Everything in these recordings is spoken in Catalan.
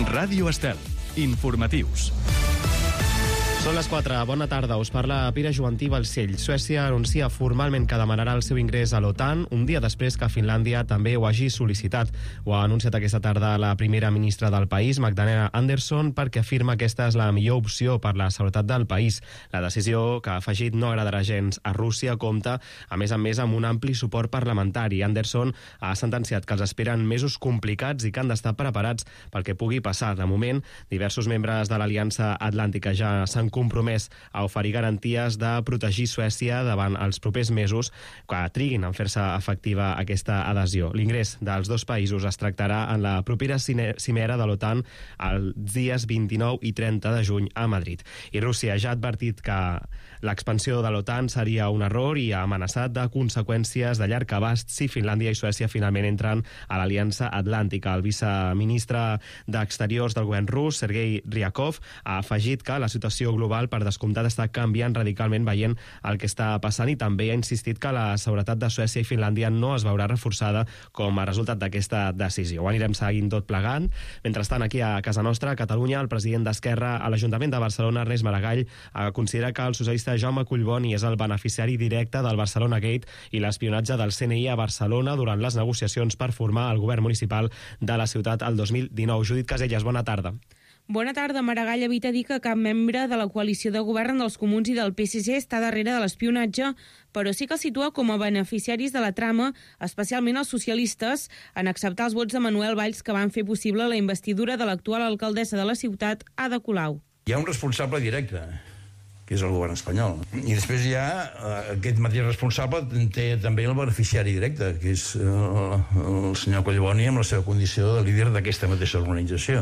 Ràdio Estel. Informatius. Són les 4. Bona tarda. Us parla Pere Joventí Balcell. Suècia anuncia formalment que demanarà el seu ingrés a l'OTAN un dia després que Finlàndia també ho hagi sol·licitat. Ho ha anunciat aquesta tarda la primera ministra del país, Magdalena Andersson, perquè afirma que aquesta és la millor opció per la seguretat del país. La decisió, que ha afegit no agradarà gens a Rússia, compta, a més amb un ampli suport parlamentari. Andersson ha sentenciat que els esperen mesos complicats i que han d'estar preparats pel que pugui passar. De moment, diversos membres de l'Aliança Atlàntica ja s'han compromès a oferir garanties de protegir Suècia davant els propers mesos que triguin en fer-se efectiva aquesta adhesió. L'ingrés dels dos països es tractarà en la propera cimera de l'OTAN els dies 29 i 30 de juny a Madrid. I Rússia ja ha advertit que l'expansió de l'OTAN seria un error i ha amenaçat de conseqüències de llarg abast si Finlàndia i Suècia finalment entren a l'Aliança Atlàntica. El viceministre d'Exteriors del govern rus, Sergei Ryakov, ha afegit que la situació global, per descomptat, està canviant radicalment veient el que està passant i també ha insistit que la seguretat de Suècia i Finlàndia no es veurà reforçada com a resultat d'aquesta decisió. Ho anirem seguint tot plegant. Mentrestant, aquí a casa nostra, a Catalunya, el president d'Esquerra a l'Ajuntament de Barcelona, Ernest Maragall, considera que el socialista Jaume Collboni és el beneficiari directe del Barcelona Gate i l'espionatge del CNI a Barcelona durant les negociacions per formar el govern municipal de la ciutat el 2019. Judit Casellas, bona tarda. Bona tarda. Maragall evita dir que cap membre de la coalició de govern dels Comuns i del PSC està darrere de l'espionatge, però sí que el situa com a beneficiaris de la trama, especialment els socialistes, en acceptar els vots de Manuel Valls que van fer possible la investidura de l'actual alcaldessa de la ciutat, Ada Colau. Hi ha un responsable directe, que és el govern espanyol. I després hi ha aquest mateix responsable, té també el beneficiari directe, que és el senyor Collboni amb la seva condició de líder d'aquesta mateixa organització.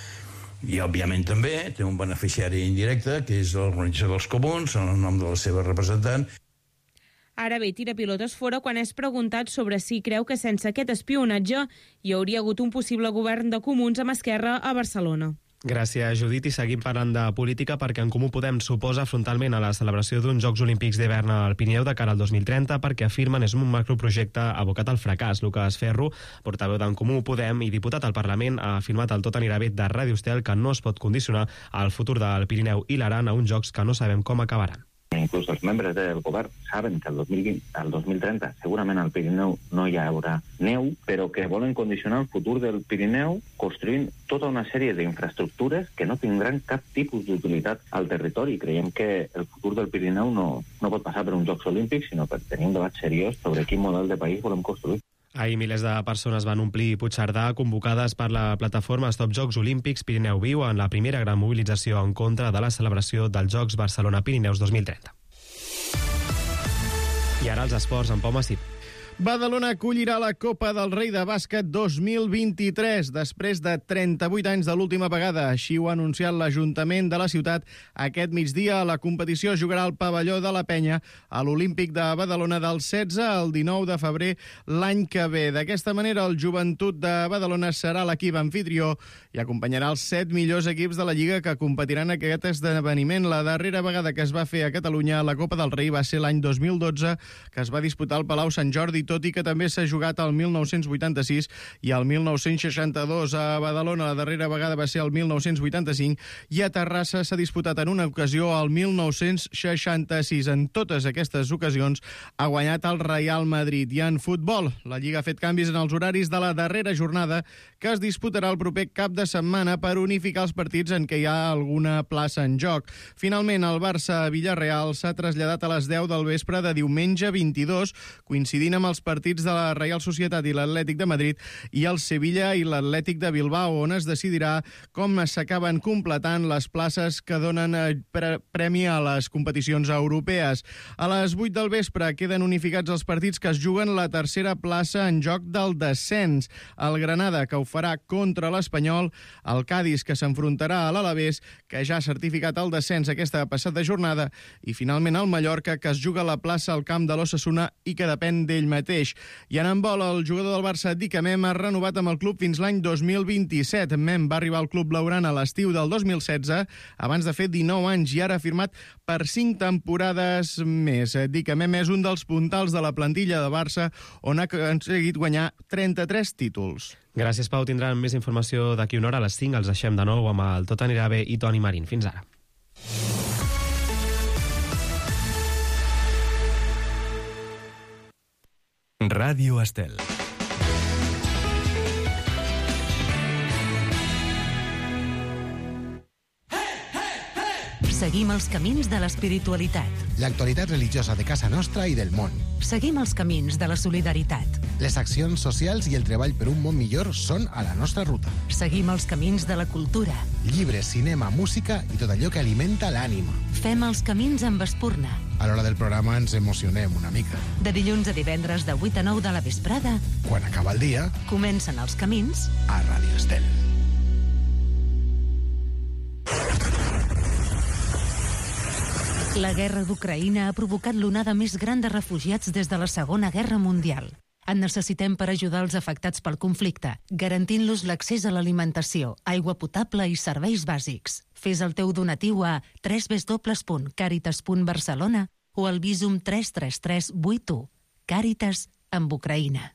I, òbviament, també té un beneficiari indirecte, que és l'organització dels Comuns, en el nom de la seva representant. Ara bé, tira pilotes fora quan és preguntat sobre si creu que sense aquest espionatge hi hauria hagut un possible govern de Comuns amb Esquerra a Barcelona. Gràcies, Judit, i seguim parlant de política perquè En Comú Podem s'oposa frontalment a la celebració d'uns Jocs Olímpics d'hivern al Pirineu de cara al 2030 perquè afirmen és un macroprojecte abocat al fracàs. Lucas Ferro, portaveu d'En Comú Podem i diputat al Parlament, ha afirmat al Tot anirà bé de Ràdio Estel que no es pot condicionar el futur del Pirineu i l'Aran a uns Jocs que no sabem com acabaran. Inclús els membres del govern saben que el 2030 segurament al Pirineu no hi haurà neu, però que volen condicionar el futur del Pirineu construint tota una sèrie d'infraestructures que no tindran cap tipus d'utilitat al territori. Creiem que el futur del Pirineu no pot passar per uns Jocs Olímpics, sinó per tenir un debat seriós sobre quin model de país volem construir. Ahir milers de persones van omplir Puigcerdà convocades per la plataforma Stop Jocs Olímpics Pirineu Viu en la primera gran mobilització en contra de la celebració dels Jocs Barcelona Pirineus 2030. I ara els esports amb Pau Massip. Badalona acollirà la Copa del Rei de Bàsquet 2023 després de 38 anys de l'última vegada. Així ho ha anunciat l'Ajuntament de la ciutat. Aquest migdia la competició jugarà al pavelló de la Penya a l'Olímpic de Badalona del 16 al 19 de febrer l'any que ve. D'aquesta manera el Joventut de Badalona serà l'equip anfitrió i acompanyarà els 7 millors equips de la Lliga que competiran en aquest esdeveniment. La darrera vegada que es va fer a Catalunya la Copa del Rei va ser l'any 2012, que es va disputar al Palau Sant Jordi, tot i que també s'ha jugat al 1986 i al 1962. A Badalona la darrera vegada va ser el 1985 i a Terrassa s'ha disputat en una ocasió al 1966. En totes aquestes ocasions ha guanyat el Real Madrid. I en futbol, la Lliga ha fet canvis en els horaris de la darrera jornada que es disputarà el proper cap de setmana per unificar els partits en què hi ha alguna plaça en joc. Finalment, el Barça-Villarreal s'ha traslladat a les 10 del vespre de diumenge 22, coincidint amb els partits de la Reial Societat i l'Atlètic de Madrid i el Sevilla i l'Atlètic de Bilbao, on es decidirà com s'acaben completant les places que donen premi a les competicions europees. A les 8 del vespre queden unificats els partits que es juguen la tercera plaça en joc del descens. El Granada, que ho farà contra l'Espanyol, el Cádiz, que s'enfrontarà a l'Alavés, que ja ha certificat el descens aquesta passada jornada, i finalment el Mallorca, que es juga la plaça al camp de l'Osasuna i que depèn d'ell mateix. mateix. I en handbol, el jugador del Barça, Dika Mem, ha renovat amb el club fins l'any 2027. Mem va arribar al club blaugrana a l'estiu del 2016, abans de fer 19 anys, i ara ha firmat per 5 temporades més. Dika Mem és un dels puntals de la plantilla de Barça, on ha aconseguit guanyar 33 títols. Gràcies, Pau. Tindran més informació d'aquí una hora. A les 5 els deixem de nou amb el Tot anirà bé i Toni Marín. Fins ara. Ràdio Estel. Seguim els camins de l'espiritualitat. L'actualitat religiosa de casa nostra i del món. Seguim els camins de la solidaritat. Les accions socials i el treball per un món millor són a la nostra ruta. Seguim els camins de la cultura. Llibres, cinema, música i tot allò que alimenta l'ànima. Fem els camins amb Espurna. A l'hora del programa ens emocionem una mica. De dilluns a divendres de 8 a 9 de la vesprada, Quan acaba el dia, comencen els camins a Ràdio Estel. La guerra d'Ucraïna ha provocat l'onada més gran de refugiats des de la Segona Guerra Mundial. En necessitem per ajudar els afectats pel conflicte, garantint-los l'accés a l'alimentació, aigua potable i serveis bàsics. Fes el teu donatiu a www.caritas.barcelona o al Visum 33381. Càritas amb Ucraïna.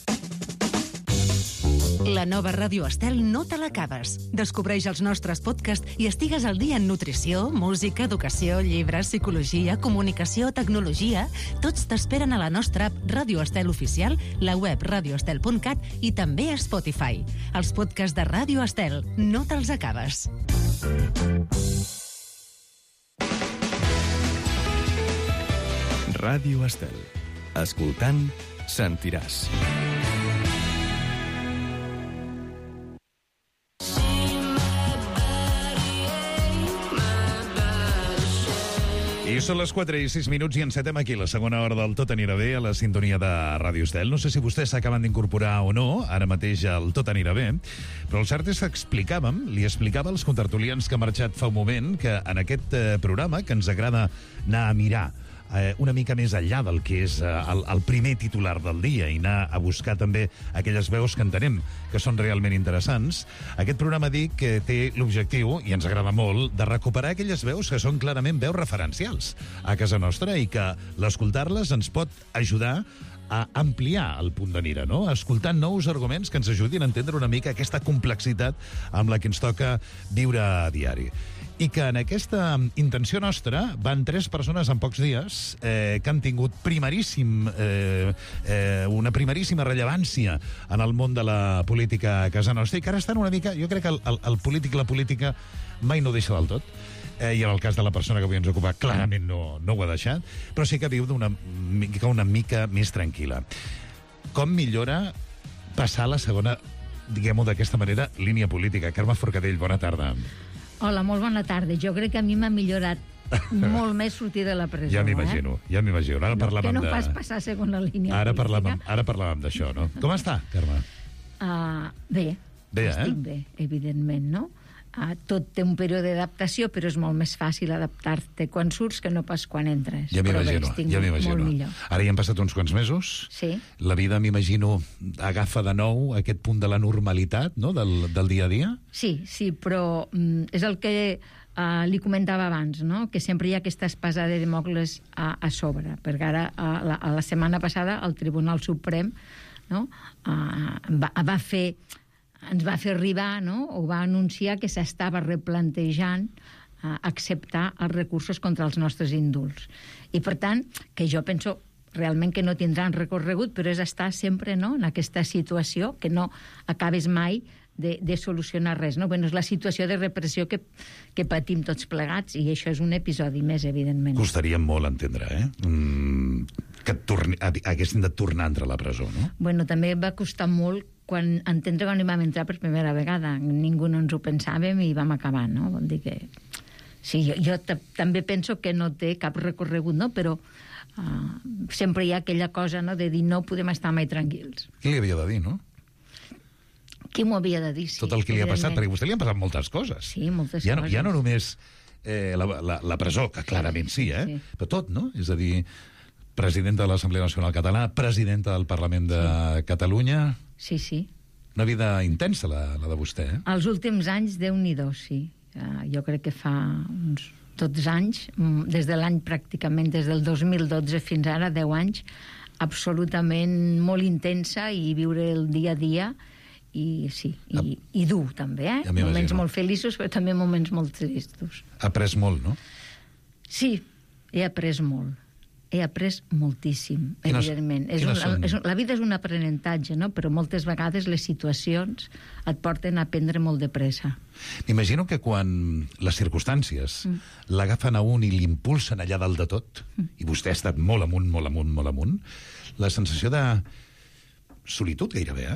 La nova Ràdio Estel no te l'acabes. Descobreix els nostres podcasts i estigues al dia en nutrició, música, educació, llibres, psicologia, comunicació, tecnologia. Tots t'esperen a la nostra app Ràdio Estel Oficial, la web radioestel.cat i també a Spotify. Els podcasts de Ràdio Estel no te'ls acabes. Ràdio Estel. Escoltant, sentiràs. I són les 4 i 6 minuts i encetem aquí la segona hora del Tot anirà bé a la sintonia de Ràdio Estel. No sé si vostès s'acaben d'incorporar o no, ara mateix al Tot anirà bé, però el cert és que li explicava als contertulians que ha marxat fa un moment que en aquest programa, que ens agrada anar a mirar una mica més enllà del que és el primer titular del dia i anar a buscar també aquelles veus que entenem que són realment interessants. Aquest programa, dic, que té l'objectiu, i ens agrada molt, de recuperar aquelles veus que són clarament veus referencials a casa nostra i que l'escoltar-les ens pot ajudar a ampliar el punt de mira, no? Escoltant nous arguments que ens ajudin a entendre una mica aquesta complexitat amb la que ens toca viure a diari. I que en aquesta intenció nostra van 3 persones en pocs dies que han tingut una primeríssima rellevància en el món de la política a casa nostra i que ara estan una mica... Jo crec que el polític, la política, mai no deixa del tot. I en el cas de la persona que avui ens ocupa, clarament no ho ha deixat, però sí que viu una mica més tranquil·la. Com millora passar la segona, diguem-ho d'aquesta manera, línia política? Carme Forcadell, bona tarda. Hola, molt bona tarda. Jo crec que a mi m'ha millorat molt més sortir de la presó. Ja m'imagino. Ara parlàvem que no pas passar a segona línia política. Ara parlàvem d'això, no? Com està, Carme? Bé. Estic bé, evidentment, no? Tot té un període d'adaptació, però és molt més fàcil adaptar-te quan surts que no pas quan entres. Ja m'imagino. Molt millor. Ara ja han passat uns quants mesos. Sí. La vida, m'imagino, agafa de nou aquest punt de la normalitat, no?, del dia a dia. Sí, però és el que li comentava abans, no?, que sempre hi ha aquesta espasa de Demòcles a sobre, perquè ara, la setmana passada, el Tribunal Suprem, no?, ens va fer arribar, no?, o va anunciar que s'estava replantejant acceptar els recursos contra els nostres indults. I, per tant, que jo penso realment que no tindran recorregut, però és estar sempre, no?, en aquesta situació que no acabes mai de solucionar res, no? Bueno, és la situació de repressió que patim tots plegats, i això és un episodi més, evidentment. Costaria molt entendre, que haguessin de tornar a entrar a la presó, no? Bueno, també va costar molt entendre quan hi vam entrar per primera vegada. Ningú no ens ho pensàvem i vam acabar, no? Vol dir que... Sí, jo també penso que no té cap recorregut, no? Però sempre hi ha aquella cosa, no?, de dir no podem estar mai tranquils. Qui li havia de dir, no? Qui m'ho havia de dir, sí. Tot el que li ha passat, perquè a vostè li han passat moltes coses. Sí, moltes coses. Ja no només la presó, que clarament sí, però tot, no? És a dir, presidenta de l'Assemblea Nacional Catalana, presidenta del Parlament de Catalunya. Sí, sí. Una vida intensa, la de vostè, eh? Els últims anys, Déu-n'hi-do, sí. Jo crec que fa uns 12 anys, des de l'any pràcticament, des del 2012 fins ara, 10 anys, absolutament molt intensa i viure el dia a dia, i sí, i dur també, eh? Moments molt feliços, però també moments molt tristos. Ha après molt, no? Sí, he après molt. He après moltíssim, evidentment. La vida és un aprenentatge, no? Però moltes vegades les situacions et porten a aprendre molt de pressa. M'imagino que quan les circumstàncies l'agafen a un i l'impulsen allà dalt de tot, i vostè ha estat molt amunt, molt amunt, molt amunt, la sensació de solitud gairebé,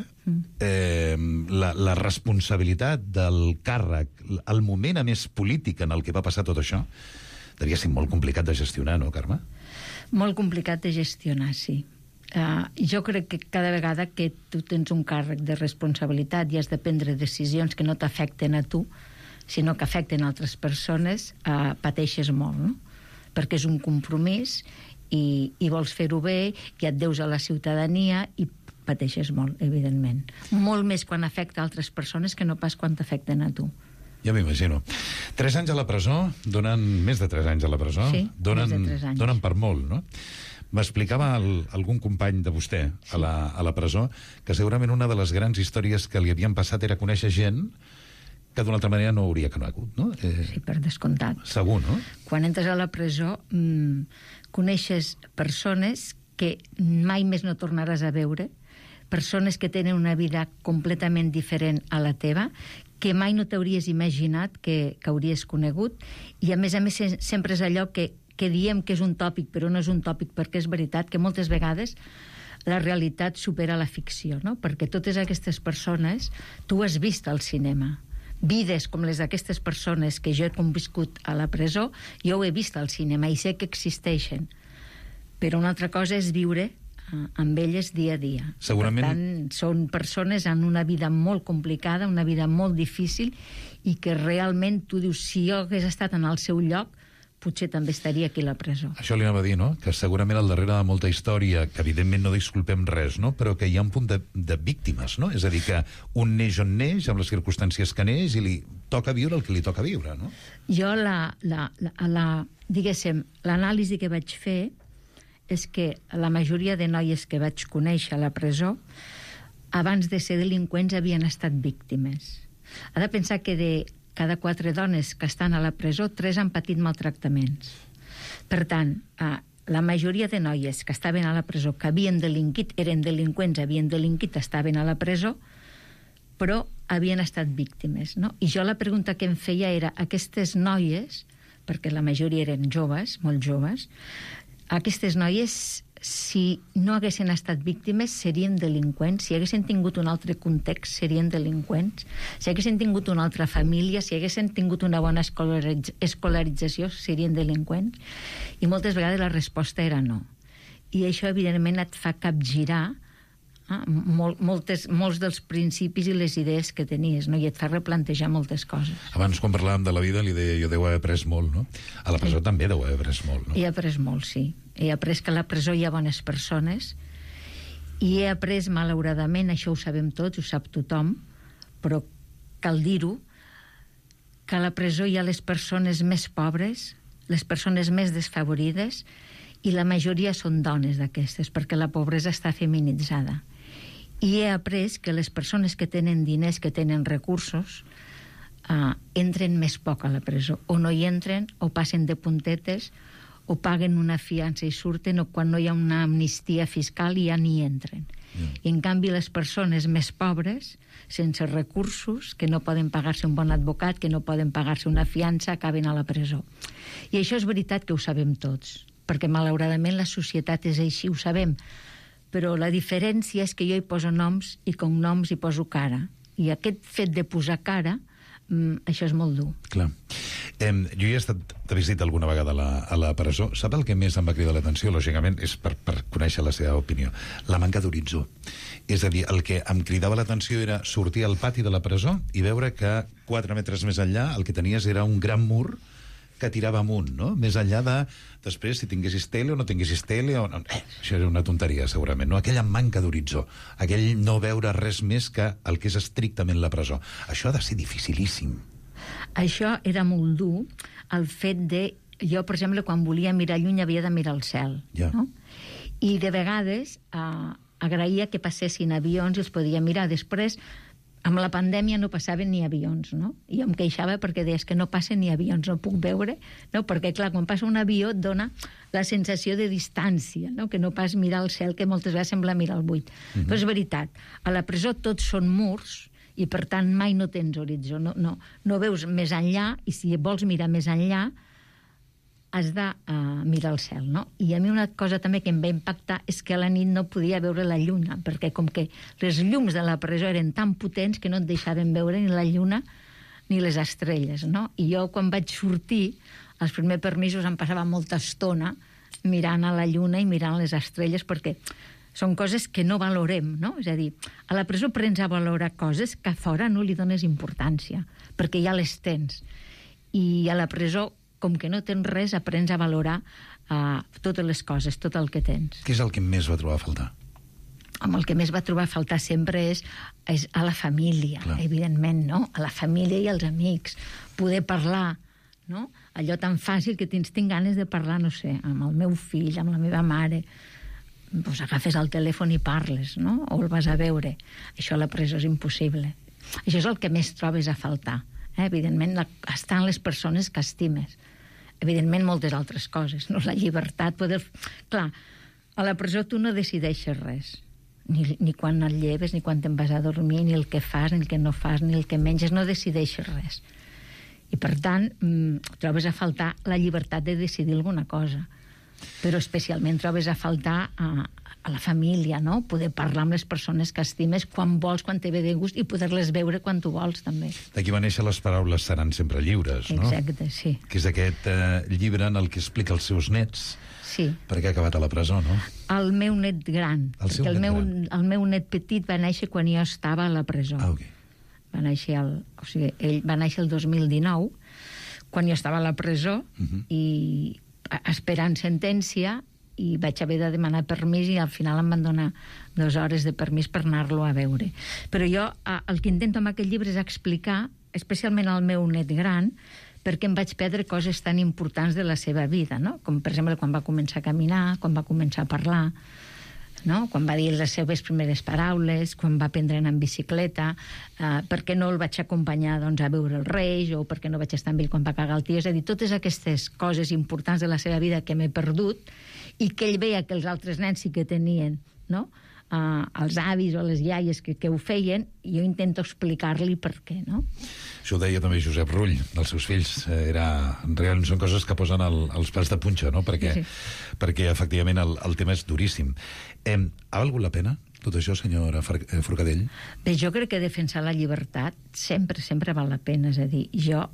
la responsabilitat del càrrec, el moment a més polític en el que va passar tot això, devia ser molt complicat de gestionar, no, Carme? Molt complicat de gestionar, sí. Jo crec que cada vegada que tu tens un càrrec de responsabilitat i has de prendre decisions que no t'afecten a tu, sinó que afecten altres persones, pateixes molt, no? Perquè és un compromís i vols fer-ho bé i et deus a la ciutadania i pateixes molt, evidentment. Molt més quan afecta altres persones que no pas quan t'afecten a tu. Ja m'imagino. 3 anys a la presó, més de 3 anys a la presó, sí, més de 3 anys. Donen per molt, no? M'explicava algun company de vostè a la presó que segurament una de les grans històries que li havien passat era conèixer gent que d'una altra manera no hauria conegut, no? Sí, per descomptat. Segur, no? Quan entres a la presó coneixes persones que mai més no tornaràs a veure, persones que tenen una vida completament diferent a la teva, que mai no t'hauries imaginat que hauries conegut, i a més sempre és allò que diem que és un tòpic, però no és un tòpic, perquè és veritat que moltes vegades la realitat supera la ficció, no? Perquè totes aquestes persones tu has vist al cinema. Vides com les d'aquestes persones que jo he conviscut a la presó, jo ho he vist al cinema i sé que existeixen. Però una altra cosa és viure amb elles dia a dia. Segurament... Per tant, són persones amb una vida molt complicada, una vida molt difícil, i que realment tu dius, si jo hagués estat en el seu lloc, potser també estaria aquí a la presó. Això li anava a dir, no? Que segurament al darrere de molta història, que evidentment no disculpem res, no? Però que hi ha un punt de víctimes, no? És a dir, que un neix on neix, amb les circumstàncies que neix, i li toca viure el que li toca viure, no? Jo, diguéssim, l'anàlisi que vaig fer és que la majoria de noies que vaig conèixer a la presó, abans de ser delinqüents, havien estat víctimes. Ha de pensar que de cada 4 dones que estan a la presó, 3 han patit maltractaments. Per tant, la majoria de noies que estaven a la presó, que havien delinquit, eren delinqüents, havien delinquit, estaven a la presó, però havien estat víctimes, no? I jo la pregunta que em feia era, aquestes noies, perquè la majoria eren joves, molt joves, aquestes noies, si no haguessin estat víctimes, serien delinqüents. Si haguessin tingut un altre context, serien delinqüents. Si haguessin tingut una altra família, si haguessin tingut una bona escolarització, serien delinqüents. I moltes vegades la resposta era no. I això, evidentment, et fa capgirar molts dels principis i les idees que tenies, no? I et fa replantejar moltes coses. Abans, quan parlàvem de la vida, li deia, jo deu haver après molt, no? A la presó també deu haver après molt, no? He après molt, sí. He après que a la presó hi ha bones persones, i he après, malauradament, això ho sabem tots, ho sap tothom, però cal dir-ho, que a la presó hi ha les persones més pobres, les persones més desfavorides, i la majoria són dones d'aquestes, perquè la pobresa està feminitzada. I he après que les persones que tenen diners, que tenen recursos, entren més poc a la presó. O no hi entren, o passen de puntetes, o paguen una fiança i surten, o quan no hi ha una amnistia fiscal ja ni entren. I en canvi les persones més pobres, sense recursos, que no poden pagar-se un bon advocat, que no poden pagar-se una fiança, acaben a la presó. I això és veritat que ho sabem tots, perquè malauradament la societat és així, ho sabem. Però la diferència és que jo hi poso noms i cognoms i poso cara. I aquest fet de posar cara, això és molt dur. Clar. Jo hi he estat de visita alguna vegada a la presó. Sap el que més em va cridar l'atenció? Lògicament, és per conèixer la seva opinió. La manca d'horitzó. És a dir, el que em cridava l'atenció era sortir al pati de la presó i veure que 4 metres més enllà el que tenies era un gran mur que tirava amunt, no? Més enllà de, després, si tinguessis tele o no tinguessis tele, o no, això era una tonteria, segurament, no? Aquella manca d'horitzó, aquell no veure res més que el que és estrictament la presó. Això ha de ser dificilíssim. Això era molt dur, el fet de... Jo, per exemple, quan volia mirar lluny havia de mirar el cel, no? I de vegades agraïa que passessin avions i els podia mirar. Després, amb la pandèmia no passaven ni avions, no? I em queixava perquè deies que no passen ni avions, no puc veure, no? Perquè, clar, quan passa un avió et dona la sensació de distància, no? Que no pas mirar el cel, que moltes vegades sembla mirar el buit. Però és veritat, a la presó tots són murs i, per tant, mai no tens horitzó, no veus més enllà, i si vols mirar més enllà has de mirar el cel, no? I a mi una cosa també que em va impactar és que a la nit no podia veure la lluna, perquè com que les llums de la presó eren tan potents que no et deixaven veure ni la lluna ni les estrelles, no? I jo, quan vaig sortir, els primers permisos em passava molta estona mirant a la lluna i mirant les estrelles, perquè són coses que no valorem, no? És a dir, a la presó aprens a valorar coses que a fora no li dones importància, perquè ja les tens. I a la presó, com que no tens res, aprens a valorar totes les coses, tot el que tens. Què és el que més va trobar a faltar? Home, el que més va trobar a faltar sempre és a la família, clar, evidentment, no? A la família i als amics. Poder parlar, no? Allò tan fàcil que tinc ganes de parlar, no sé, amb el meu fill, amb la meva mare. Doncs agafes el telèfon i parles, no? O el vas a veure. Això a la presó és impossible. Això és el que més trobes a faltar. Evidentment, estan les persones que estimes. Evidentment, moltes altres coses, no? La llibertat, poder... Clar, a la presó tu no decideixes res. Ni quan et lleves, ni quan te'n vas a dormir, ni el que fas, ni el que no fas, ni el que menges, no decideixes res. I, per tant, trobes a faltar la llibertat de decidir alguna cosa. Però especialment trobes a faltar a la família, no? Poder parlar amb les persones que estimes quan vols, quan te ve de gust, i poder-les veure quan tu vols, també. D'aquí va néixer Les paraules seran sempre lliures, no? Exacte, sí. Que és aquest llibre en el que explica els seus nets, sí, perquè ha acabat a la presó, no? El meu net gran. El meu net petit va néixer quan jo estava a la presó. Ah, ok. Ell va néixer el 2019, quan jo estava a la presó, i esperant sentència, i vaig haver de demanar permís i al final em van donar 2 hores de permís per anar-lo a veure. Però jo el que intento amb aquest llibre és explicar, especialment al meu net gran, perquè em vaig perdre coses tan importants de la seva vida, no? Com, per exemple, quan va començar a caminar, quan va començar a parlar, no? Quan va dir les seves primeres paraules, quan va aprendre a anar en bicicleta, per què no el vaig acompanyar, doncs, a veure el Reis, o per què no vaig estar amb ell quan va cagar el tio. És a dir, totes aquestes coses importants de la seva vida que m'he perdut i que ell veia que els altres nens sí que tenien, no? Els avis o les iaies que ho feien, i jo intento explicar-li per què, no? Això ho deia també Josep Rull, dels seus fills. Realment són coses que posen els pèls de punxa, no? Perquè efectivament, el tema és duríssim. Ha valgut la pena tot això, senyora Forcadell? Bé, jo crec que defensar la llibertat sempre val la pena. És a dir, jo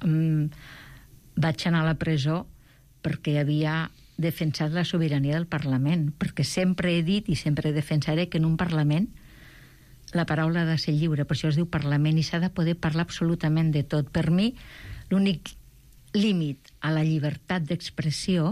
vaig anar a la presó perquè havia defensat la sobirania del Parlament, perquè sempre he dit i sempre defensaré que en un Parlament la paraula ha de ser lliure, per això es diu Parlament, i s'ha de poder parlar absolutament de tot. Per mi, l'únic límit a la llibertat d'expressió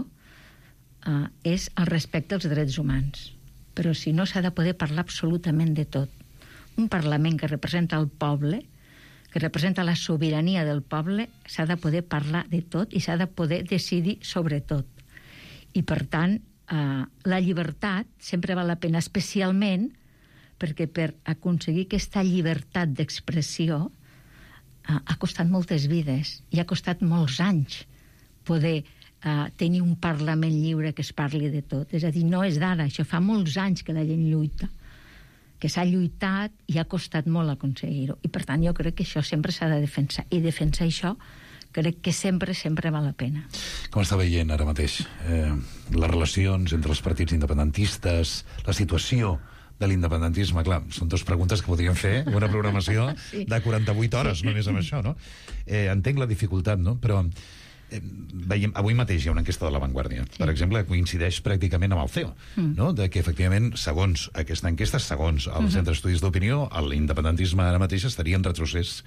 és el respecte als drets humans. Però si no, s'ha de poder parlar absolutament de tot. Un Parlament que representa el poble, que representa la sobirania del poble, s'ha de poder parlar de tot i s'ha de poder decidir sobre tot. I, per tant, la llibertat sempre val la pena, especialment perquè per aconseguir aquesta llibertat d'expressió ha costat moltes vides i ha costat molts anys poder tenir un Parlament lliure que es parli de tot. És a dir, no és d'ara, això fa molts anys que la gent lluita, que s'ha lluitat i ha costat molt aconseguir-ho. I, per tant, jo crec que això sempre s'ha de defensar. I defensar això crec que sempre val la pena. Com està veient ara mateix les relacions entre els partits independentistes, la situació de l'independentisme? Clar, són 2 preguntes que podríem fer una programació de 48 hores només amb això, no? Entenc la dificultat, no? Però veiem, avui mateix hi ha una enquesta de La Vanguardia, per exemple, que coincideix pràcticament amb el CEO, no? De que efectivament, segons aquesta enquesta, segons el Centre d'Estudis d'Opinió, l'independentisme ara mateix estaria en retrocés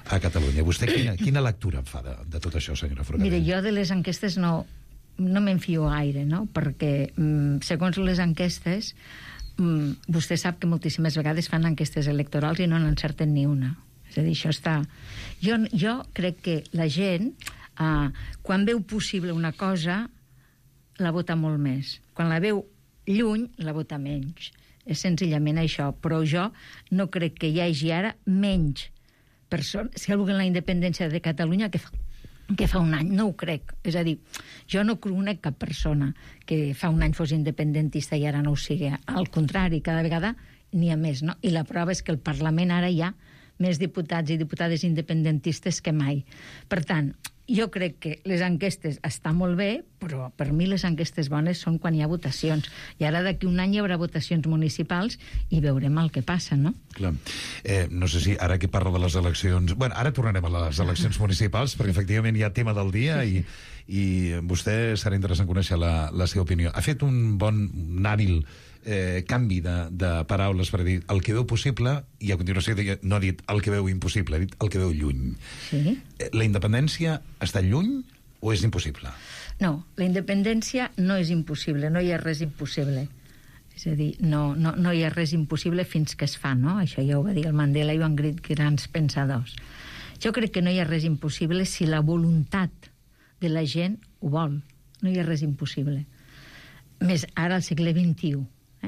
a Catalunya. Vostè quina lectura en fa de tot això, senyora Forcadell? Mira, jo de les enquestes no me'n fio gaire, no? Perquè, segons les enquestes, vostè sap que moltíssimes vegades fan enquestes electorals i no n'encerten ni una. És a dir, això està... Jo crec que la gent, quan veu possible una cosa, la vota molt més. Quan la veu lluny, la vota menys. És senzillament això. Però jo no crec que hi hagi ara menys persones. Si algú en la independència de Catalunya que fa un any, no ho crec. És a dir, jo no conec cap persona que fa un any fos independentista i ara no ho sigui. Al contrari, cada vegada n'hi ha més, no? I la prova és que al Parlament ara hi ha més diputats i diputades independentistes que mai. Per tant, jo crec que les enquestes estan molt bé, però per mi les enquestes bones són quan hi ha votacions. I ara d'aquí un any hi haurà votacions municipals i veurem el que passa, no? Clar. No sé si ara que parla de les eleccions... Bueno, ara tornarem a les eleccions municipals, perquè efectivament hi ha tema del dia i vostè serà interessant conèixer la seva opinió. Ha fet un hàbil canvi de paraules per dir el que veu possible i a continuació no ha dit el que veu impossible, ha dit el que veu lluny. Sí. La independència està lluny o és impossible? No, la independència no és impossible, no hi ha res impossible. És a dir, no hi ha res impossible fins que es fa, no? Això ja ho va dir el Mandela i ho han dit grans pensadors. Jo crec que no hi ha res impossible si la voluntat de la gent ho vol. No hi ha res impossible. Més ara al segle XXI.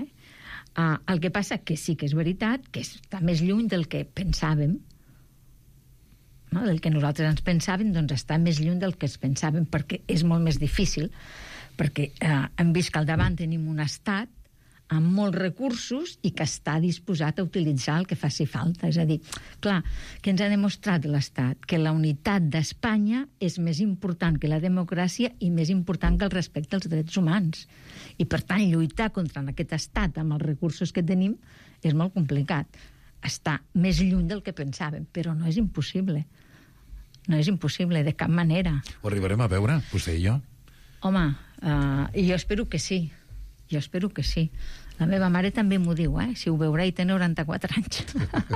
El que passa que sí que és veritat que està més lluny del que pensàvem, no? Del que nosaltres ens pensàvem, doncs està més lluny del que es pensàvem, perquè és molt més difícil, perquè hem vist que al davant tenim un estat amb molts recursos i que està disposat a utilitzar el que faci falta. És a dir, clar, que ens ha demostrat l'Estat? Que la unitat d'Espanya és més important que la democràcia i més important que el respecte als drets humans. I, per tant, lluitar contra aquest estat amb els recursos que tenim és molt complicat. Està més lluny del que pensàvem, però no és impossible. No és impossible, de cap manera. Ho arribarem a veure, vostè i jo? Home, jo espero que sí. Jo espero que sí. La meva mare també m'ho diu, si ho veurà, i té 94 anys.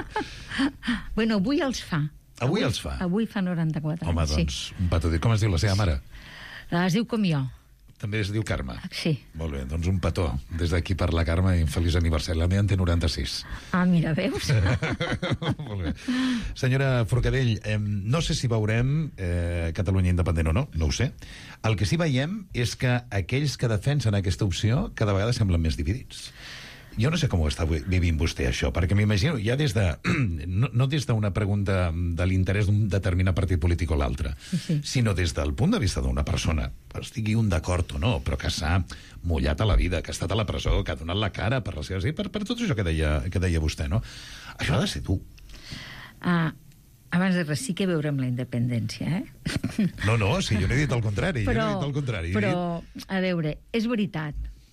Bueno, avui els fa. Avui els fa? Avui fa 94 anys, Home, doncs, un petó. Com es diu la seva mare? Es diu com jo. També es diu Carme? Sí. Molt bé, doncs un petó. Des d'aquí per la Carme i feliç aniversari. La meva en té 96. Ah, mira, veus? Molt bé. Senyora Forcadell, no sé si veurem Catalunya independent o no, no ho sé. El que sí veiem és que aquells que defensen aquesta opció cada vegada semblen més dividits. Jo no sé com ho està vivint vostè, això, perquè m'imagino, ja des de... no des d'una pregunta de l'interès d'un determinat partit polític o l'altre, sinó des del punt de vista d'una persona, estigui un d'acord o no, però que s'ha mullat a la vida, que ha estat a la presó, que ha donat la cara per les seves... per tot això que deia vostè, no? Això ha de ser tu. Abans de res, sí que veurem la independència, No, sí, jo no he dit el contrari. Però, a veure, és veritat,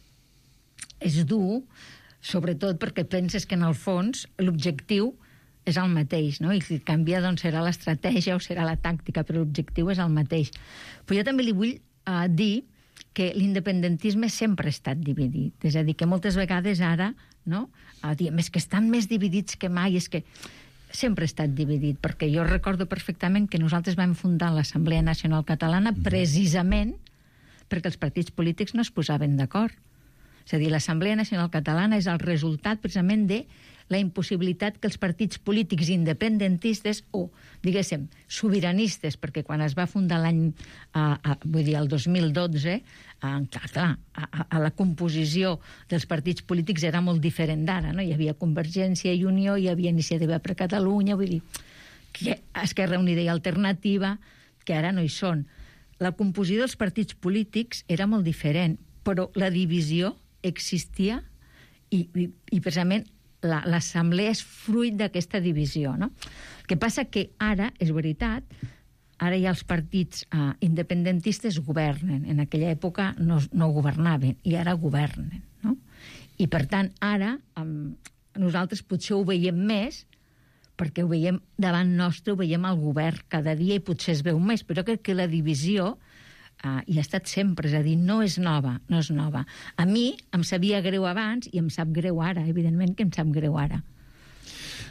és dur, sobretot perquè penses que en el fons l'objectiu és el mateix, no? I si canvia, doncs serà l'estratègia o serà la tàctica, però l'objectiu és el mateix. Però jo també li vull dir que l'independentisme sempre ha estat dividit. És a dir, que moltes vegades ara, no? Diem, és que estan més dividits que mai, és que sempre ha estat dividit, perquè jo recordo perfectament que nosaltres vam fundar l'Assemblea Nacional Catalana precisament perquè els partits polítics no es posaven d'acord. És a dir, l'Assemblea Nacional Catalana és el resultat precisament de la impossibilitat que els partits polítics independentistes o, diguéssim, sobiranistes, perquè quan es va fundar l'any, vull dir, el 2012, clar, a la composició dels partits polítics era molt diferent d'ara, no? Hi havia Convergència i Unió, hi havia Iniciativa per Catalunya, vull dir, que Esquerra Unida i Alternativa, que ara no hi són. La composició dels partits polítics era molt diferent, però la divisió existia i precisament l'assemblea és fruit d'aquesta divisió, no? El que passa que ara, és veritat, ara ja els partits independentistes governen. En aquella època no governaven i ara governen, no? I per tant, ara nosaltres potser ho veiem més perquè ho veiem davant nostre, ho veiem al govern cada dia i potser es veu més, però crec que la divisió hi ha estat sempre, és a dir, no és nova. A mi em sabia greu abans i em sap greu ara, evidentment que em sap greu ara.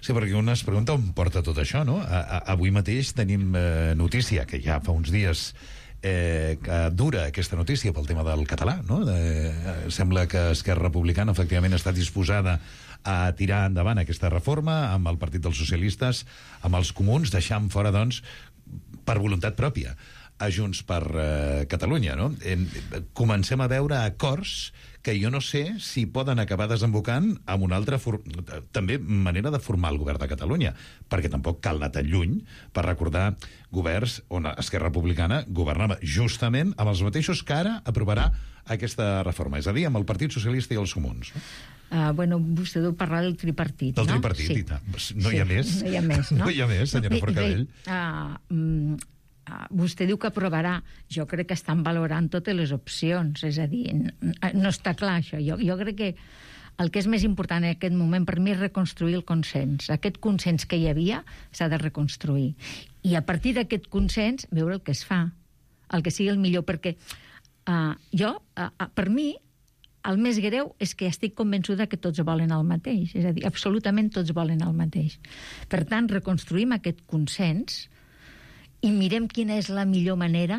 Sí, perquè un es pregunta on porta tot això, no? Avui mateix tenim notícia, que ja fa uns dies que dura aquesta notícia pel tema del català, no? Sembla que Esquerra Republicana efectivament està disposada a tirar endavant aquesta reforma amb el Partit dels Socialistes, amb els comuns, deixant fora, doncs, per voluntat pròpia, a Junts per Catalunya, no? Comencem a veure acords que jo no sé si poden acabar desembocant amb una altra també manera de formar el govern de Catalunya, perquè tampoc cal anar tan lluny per recordar governs on Esquerra Republicana governava justament amb els mateixos que ara aprovarà aquesta reforma, és a dir, amb el Partit Socialista i els comuns. Bueno, vostè deu parlar del tripartit, no? Del tripartit, sí. I tant. No hi ha més. No hi ha més, no? No hi ha més, senyora Forcadell. Vostè diu que aprovarà. Jo crec que estan valorant totes les opcions, és a dir, no està clar això. Jo crec que el que és més important en aquest moment per mi és reconstruir el consens. Aquest consens que hi havia s'ha de reconstruir. I a partir d'aquest consens veure el que es fa, el que sigui el millor, perquè per mi, el més greu és que estic convençuda que tots volen el mateix. És a dir, absolutament tots volen el mateix. Per tant, reconstruïm aquest consens i mirem quina és la millor manera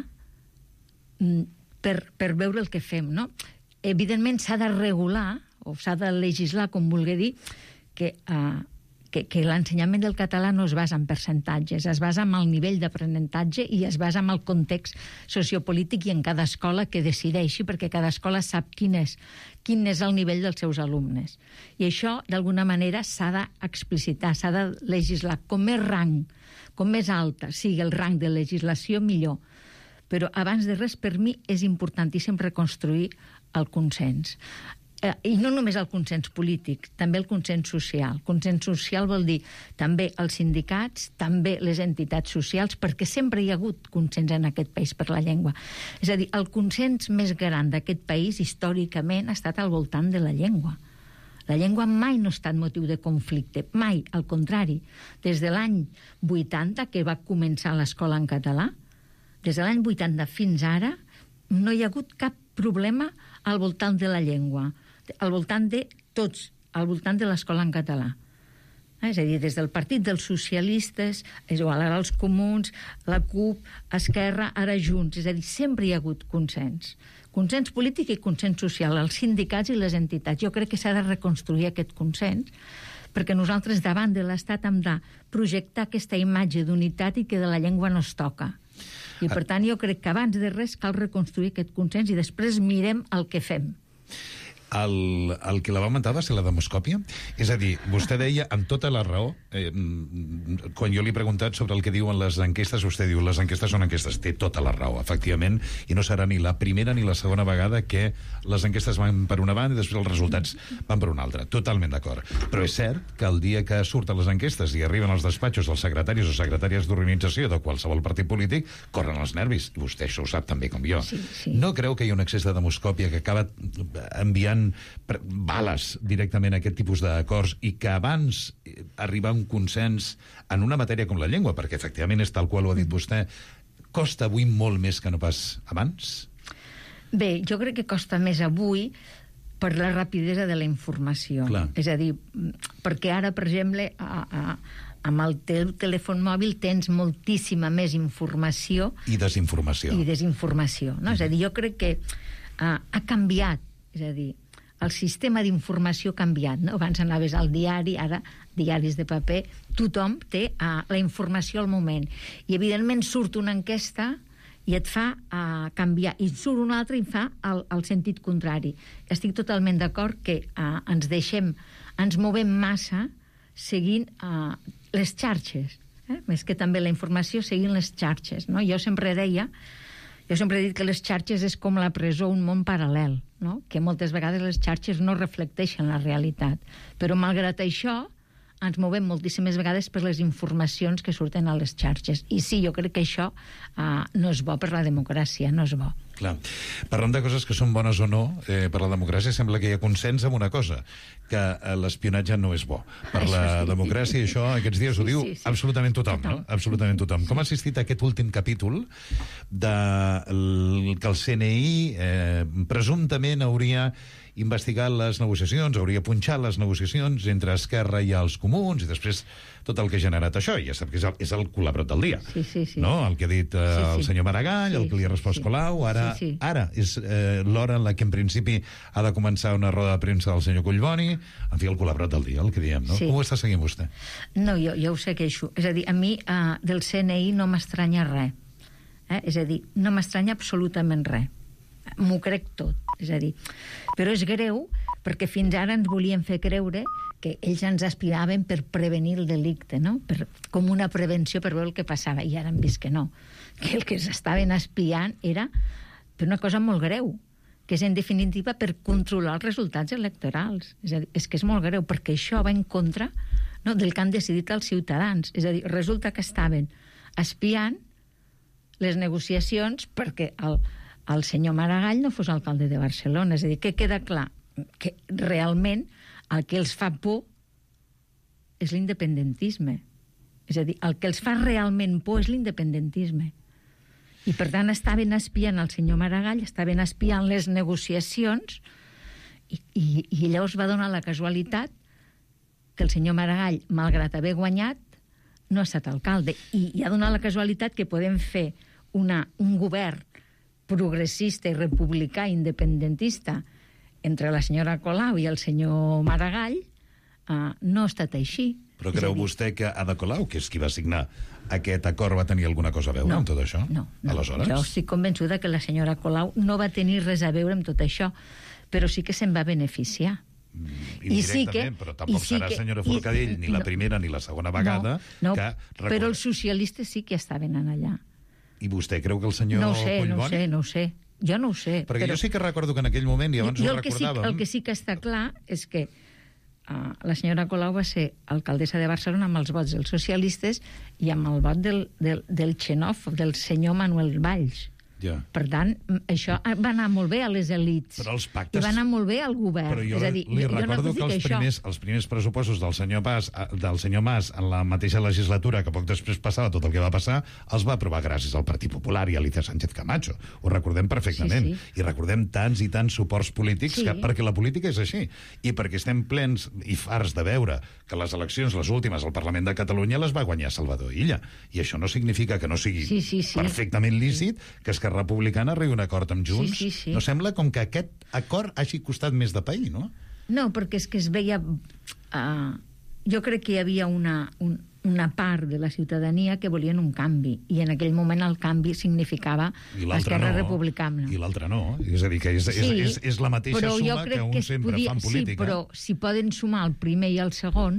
per veure el que fem, no? Evidentment s'ha de regular o s'ha de legislar, com vulgui dir, que l'ensenyament del català no es basa en percentatges, es basa en el nivell d'aprenentatge i es basa en el context sociopolític i en cada escola que decideixi, perquè cada escola sap quin és el nivell dels seus alumnes. I això, d'alguna manera, s'ha d'explicitar, s'ha de legislar. Com més rang, com més alta sigui el rang de legislació, millor. Però, abans de res, per mi és importantíssim reconstruir el consens. I no només el consens polític, també el consens social. Consens social vol dir també els sindicats, també les entitats socials, perquè sempre hi ha hagut consens en aquest país per la llengua. És a dir, el consens més gran d'aquest país, històricament, ha estat al voltant de la llengua. La llengua mai no ha estat motiu de conflicte, mai, al contrari. Des de l'any 80, que va començar l'escola en català, des de l'any 80 fins ara, no hi ha hagut cap problema al voltant de la llengua, al voltant de tots, al voltant de l'escola en català. És a dir, des del Partit dels Socialistes, és igual, ara els comuns, la CUP, Esquerra, ara Junts. És a dir, sempre hi ha hagut consens. Consens polític i consens social, els sindicats i les entitats. Jo crec que s'ha de reconstruir aquest consens, perquè nosaltres davant de l'Estat hem de projectar aquesta imatge d'unitat i que de la llengua no es toca. I per tant jo crec que abans de res cal reconstruir aquest consens i després mirem el que fem. El que la va mentar va ser la demoscòpia? És a dir, vostè deia, amb tota la raó, quan jo li he preguntat sobre el que diuen les enquestes, vostè diu, les enquestes són enquestes. Té tota la raó, efectivament, i no serà ni la primera ni la segona vegada que les enquestes van per una banda i després els resultats van per una altra. Totalment d'acord. Però és cert que el dia que surten les enquestes i arriben als despatxos dels secretaris o secretàries d'organització de qualsevol partit polític, corren els nervis, i vostè això ho sap també com jo. Sí. No creu que hi ha un excés de demoscòpia que acaba enviant bales directament a aquest tipus d'acords i que abans arribar a un consens en una matèria com la llengua, perquè efectivament és tal qual ho ha dit vostè, costa avui molt més que no pas abans? Bé, jo crec que costa més avui per la rapidesa de la informació. Clar. És a dir, perquè ara, per exemple, amb el teu telèfon mòbil tens moltíssima més informació i desinformació. No? És a dir, jo crec que ha canviat, és a dir, el sistema d'informació ha canviat, no? Abans anaves al diari, ara diaris de paper, tothom té la informació al moment. I evidentment surt una enquesta i et fa canviar, i surt una altra i fa el sentit contrari. Estic totalment d'acord que ens movem massa seguint les xarxes, més que també la informació seguint les xarxes, no? Jo sempre he dit que les xarxes és com la presó, un món paral·lel, no? Que moltes vegades les xarxes no reflecteixen la realitat. Però, malgrat això, ens movem moltíssimes vegades per les informacions que surten a les xarxes. I sí, jo crec que això no és bo per la democràcia, no és bo. Clar. Parlant de coses que són bones o no, per la democràcia sembla que hi ha consens en una cosa, que l'espionatge no és bo. Per la democràcia, i això aquests dies ho diu absolutament tothom, no? Absolutament tothom. Com ha assistit a aquest últim capítol que el CNI presumptament hauria investigat les negociacions, hauria punxat les negociacions entre Esquerra i els comuns, i després tot el que ha generat això, i ja sap que és el colabrot del dia. Sí. No? El que ha dit el senyor Maragall, el que li ha respost Colau, ara és l'hora en la que en principi ha de començar una roda de premsa del senyor Collboni, en fi, el colabrot del dia, el que diem, no? Com ho està seguint vostè? No, jo ho segueixo. És a dir, a mi del CNI no m'estranya res. És a dir, no m'estranya absolutament res. M'ho crec tot, és a dir, però és greu perquè fins ara ens volien fer creure que ells ens aspiraven per prevenir el delicte, no? Com una prevenció per veure el que passava, i ara hem vist que no, que el que s'estaven espiant era per una cosa molt greu, que és en definitiva per controlar els resultats electorals. És a dir, és que és molt greu, perquè això va en contra, no, del que han decidit els ciutadans. És a dir, resulta que estaven espiant les negociacions perquè el senyor Maragall no fos alcalde de Barcelona. És a dir, que queda clar que realment el que els fa por és l'independentisme. És a dir, el que els fa realment por és l'independentisme. I per tant estaven espiant el senyor Maragall, estaven espiant les negociacions i llavors va donar la casualitat que el senyor Maragall, malgrat haver guanyat, no ha estat alcalde. I ha donat la casualitat que podem fer un govern progressista i republicà independentista entre la senyora Colau i el senyor Maragall, no ha estat així. Però creu vostè que Ada Colau, que és qui va signar aquest acord, va tenir alguna cosa a veure amb tot això? No. Aleshores? Jo estic convençuda que la senyora Colau no va tenir res a veure amb tot això, però sí que se'n va beneficiar. Indirectament, però tampoc serà senyora Forcadell ni la primera ni la segona vegada que... Però els socialistes sí que estaven allà. I vostè creu que el senyor Collboni? No ho sé. Jo no ho sé. Perquè jo sí que recordo que en aquell moment, i abans ho recordàvem... El que sí que està clar és que la senyora Colau va ser alcaldessa de Barcelona amb els vots dels socialistes i amb el vot del xenòfob, del senyor Manuel Valls. Ja. Per tant, això va anar molt bé a les elites. Però els pactes... I va anar molt bé al govern. Però jo li recordo que els primers pressupostos del senyor Mas en la mateixa legislatura, que poc després passava tot el que va passar, els va aprovar gràcies al Partit Popular i a Alicia Sánchez Camacho. Ho recordem perfectament. Sí. I recordem tants i tants suports polítics perquè la política és així. I perquè estem plens i farts de veure que les eleccions, les últimes, al Parlament de Catalunya les va guanyar Salvador Illa. I això no significa que no sigui perfectament lícit que Esquerra Republicana arribi a un acord amb Junts. Sí. No sembla com que aquest acord hagi costat més de pair, no? No, perquè és que es veia... jo crec que hi havia una part de la ciutadania que volien un canvi, i en aquell moment el canvi significava l'Esquerra Republicana. I l'altre no. És a dir, que és la mateixa suma que un sempre fa en política. Sí, però si poden sumar el primer i el segon,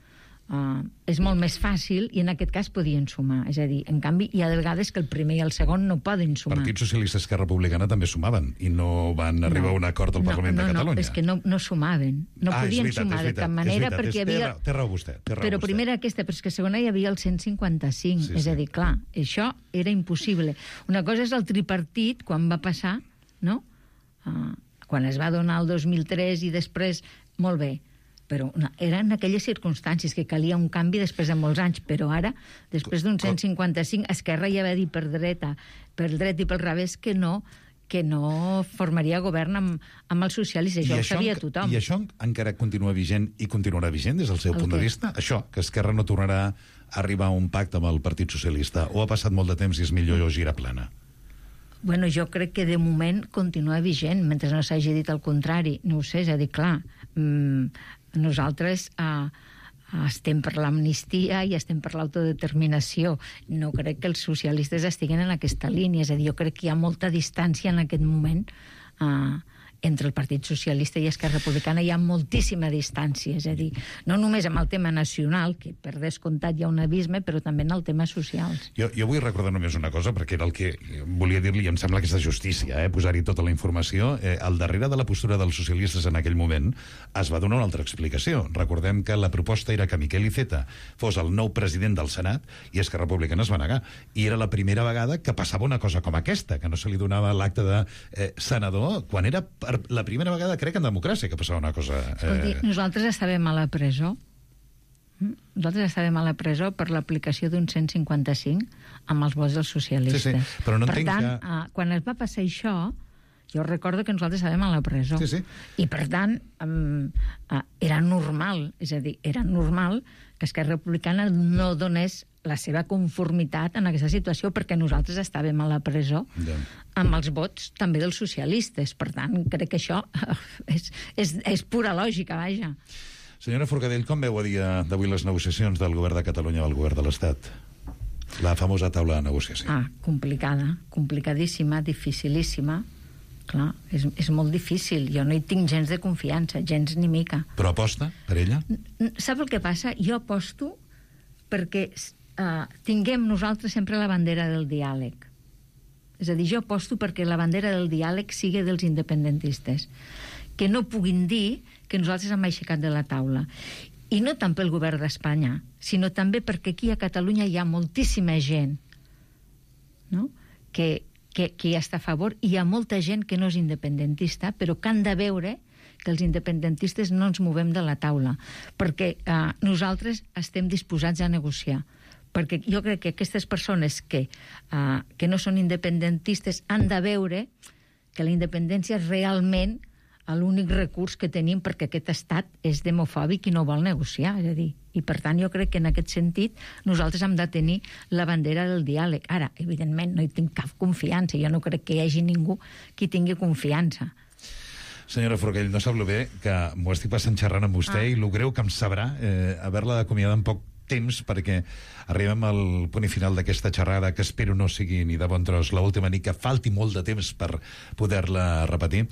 és molt més fàcil, i en aquest cas podien sumar. És a dir, en canvi, hi ha vegades que el primer i el segon no poden sumar. Partit Socialista i Esquerra Republicana també sumaven i no van arribar a un acord al Parlament de Catalunya. No, és que no sumaven. No podien sumar de cap manera perquè hi havia... Té raó vostè. Però primera aquesta, però és que segona hi havia el 155. És a dir, clar, això era impossible. Una cosa és el tripartit, quan va passar, no? Quan es va donar el 2003 i després, molt bé, però eren aquelles circumstàncies que calia un canvi després de molts anys, però ara, després d'un 155, Esquerra ja va dir per dret i pel revés que no formaria govern amb els socialistes. Això ho sabia tothom. I això encara continua vigent i continuarà vigent des del seu punt de vista? Això, que Esquerra no tornarà a arribar a un pacte amb el Partit Socialista, o ha passat molt de temps i és millor girar plana? Bueno, jo crec que de moment continua vigent, mentre no s'hagi dit el contrari. No ho sé, és a dir, clar, nosaltres estem per l'amnistia i estem per l'autodeterminació. No crec que els socialistes estiguen en aquesta línia. És a dir, jo crec que hi ha molta distància en aquest moment entre el Partit Socialista i Esquerra Republicana. Hi ha moltíssima distància. És a dir, no només amb el tema nacional, que per descomptat hi ha un abisme, però també en el tema social. Jo vull recordar només una cosa, perquè era el que volia dir-li, em sembla que és de justícia, posar-hi tota la informació. Al darrere de la postura dels socialistes en aquell moment es va donar una altra explicació. Recordem que la proposta era que Miquel Iceta fos el nou president del Senat i Esquerra Republicana es va negar. I era la primera vegada que passava una cosa com aquesta, que no se li donava l'acte de senador, quan era la primera vegada, crec, en democràcia que passava una cosa... Escolti, nosaltres estàvem a la presó. Nosaltres estàvem a la presó per l'aplicació d'un 155 amb els vots dels socialistes. Sí, però no per tant, que... quan es va passar això, Jo recordo que nosaltres estàvem a la presó. Sí, sí. I, per tant, era normal, és a dir, era normal que Esquerra Republicana no donés la seva conformitat en aquesta situació perquè nosaltres estàvem a la presó amb els vots també dels socialistes. Per tant, crec que això és pura lògica, vaja. Senyora Forcadell, com veu a dia d'avui les negociacions del govern de Catalunya amb el govern de l'Estat? La famosa taula de negociació. Complicada, complicadíssima, dificilíssima. Clar, és molt difícil. Jo no hi tinc gens de confiança, gens ni mica. Però aposta per ella? Sap el que passa? Jo aposto perquè tinguem nosaltres sempre la bandera del diàleg. És a dir, jo aposto perquè la bandera del diàleg sigui dels independentistes. Que no puguin dir que nosaltres hem aixecat de la taula. I no tant pel govern d'Espanya, sinó també perquè aquí a Catalunya hi ha moltíssima gent, no?, que hi està a favor, i hi ha molta gent que no és independentista, però que han de veure que els independentistes no ens movem de la taula, perquè nosaltres estem disposats a negociar. Perquè jo crec que aquestes persones que no són independentistes han de veure que la independència és realment l'únic recurs que tenim, perquè aquest estat és demofòbic i no vol negociar, és a dir, i per tant jo crec que en aquest sentit nosaltres hem de tenir la bandera del diàleg. Ara, evidentment, no hi tinc cap confiança, jo no crec que hi hagi ningú que tingui confiança. Senyora Forcadell, no sap lo bé que m'ho estic passant xerrant amb vostè i lo greu que em sabrà haver-la d'acomiadar en poc temps, perquè arribem al punt final d'aquesta xerrada, que espero no sigui ni de bon tros l'última, ni que falti molt de temps per poder-la repetir.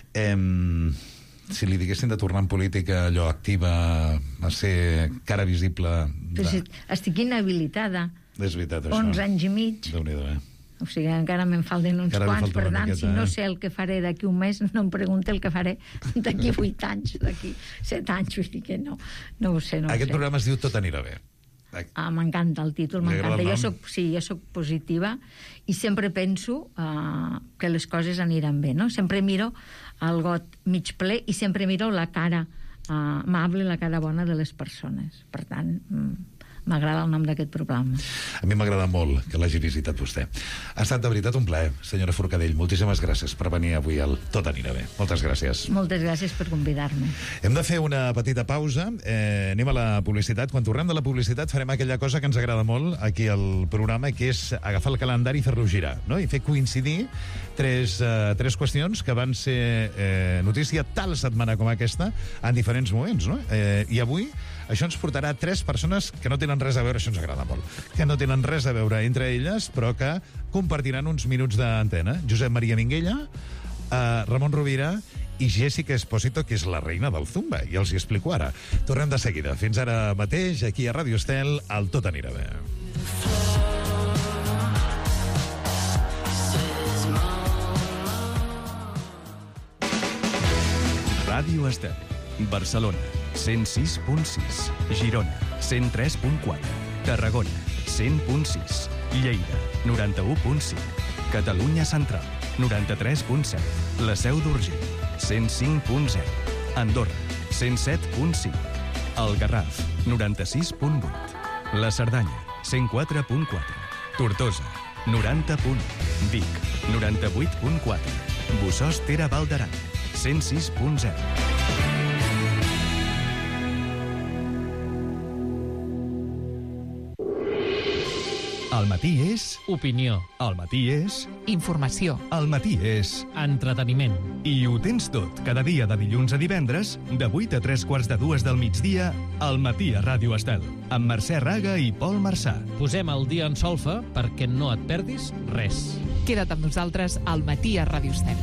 Si li diguessin de tornar en política allò activa, a ser cara visible... Però si estic inhabilitada. És veritat, això. 11 anys i mig. Déu-n'hi-do, O sigui, encara me'n falten uns quants, per tant, si no sé el que faré d'aquí un mes, no em pregunte el que faré d'aquí 8 anys, d'aquí 7 anys, vull dir que no ho sé, no ho sé. Aquest programa es diu Tot anirà bé. M'encanta el títol, m'encanta. Jo soc positiva i sempre penso que les coses aniran bé, no? Sempre miro el got mig ple i sempre miro la cara amable, la cara bona de les persones. Per tant, m'agrada el nom d'aquest programa. A mi m'agrada molt que l'hagi visitat vostè. Ha estat de veritat un plaer, senyora Forcadell. Moltíssimes gràcies per venir avui al Tot anirà bé. Moltes gràcies. Moltes gràcies per convidar-me. Hem de fer una petita pausa. Anem a la publicitat. Quan tornem de la publicitat farem aquella cosa que ens agrada molt aquí al programa, que és agafar el calendari i fer-lo girar, no? I fer coincidir tres qüestions que van ser notícia tal setmana com aquesta en diferents moments, no? I avui això ens portarà 3 persones que no tenen res a veure, això ens agrada molt, que no tenen res a veure entre elles, però que compartiran uns minuts d'antena. Josep Maria Minguella, Ramon Rovira i Jessica Espósito, que és la reina del Zumba, i els hi explico ara. Tornem de seguida. Fins ara mateix, aquí a Ràdio Estel, al Tot anirà bé. Ràdio Estel, Barcelona, 106.6, Girona, 103.4, Tarragona, 100.6, Lleida, 91.5, Catalunya Central, 93.7, la Seu d'Urgell, 105.0, Andorra, 107.5, el Garraf, 96.8, la Cerdanya, 104.4, Tortosa, 90.1, Vic, 98.4, Bossòst Tere Val d'Aran, 106.0. El matí és... Opinió. El matí és... Informació. El matí és... Entreteniment. I ho tens tot, cada dia de dilluns a divendres, de 8 a 3:45 del migdia, al matí a Ràdio Estel, amb Mercè Raga i Pol Marçà. Posem el dia en solfa perquè no et perdis res. Queda't amb nosaltres al matí a Ràdio Estel.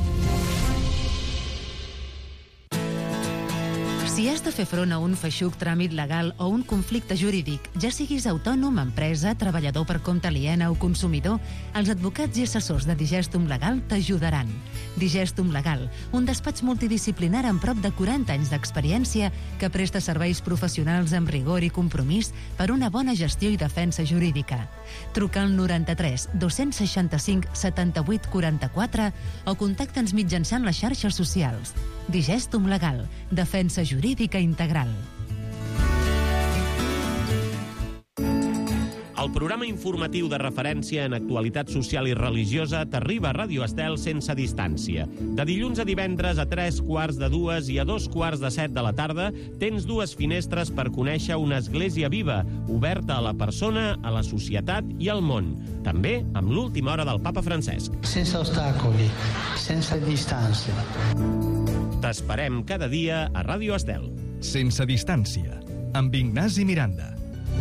Si has de fer front a un feixuc tràmit legal o un conflicte jurídic, ja siguis autònom, empresa, treballador per compte aliena o consumidor, els advocats i assessors de Digestum Legal t'ajudaran. Digestum Legal, un despatx multidisciplinar amb prop de 40 anys d'experiència que presta serveis professionals amb rigor i compromís per una bona gestió i defensa jurídica. Truca al 93 265 78 44 o contacta'ns mitjançant les xarxes socials. Digestum Legal, defensa jurídica integral. El programa informatiu de referència en actualitat social i religiosa t'arriba a Ràdio Estel sense distància. De dilluns a divendres a 3:45 i a 2:45 de la tarda tens dues finestres per conèixer una església viva, oberta a la persona, a la societat i al món. També amb l'última hora del Papa Francesc. Sense ostacoli, sense distància. T'esperem cada dia a Ràdio Estel. Sense distància, amb Ignasi Miranda.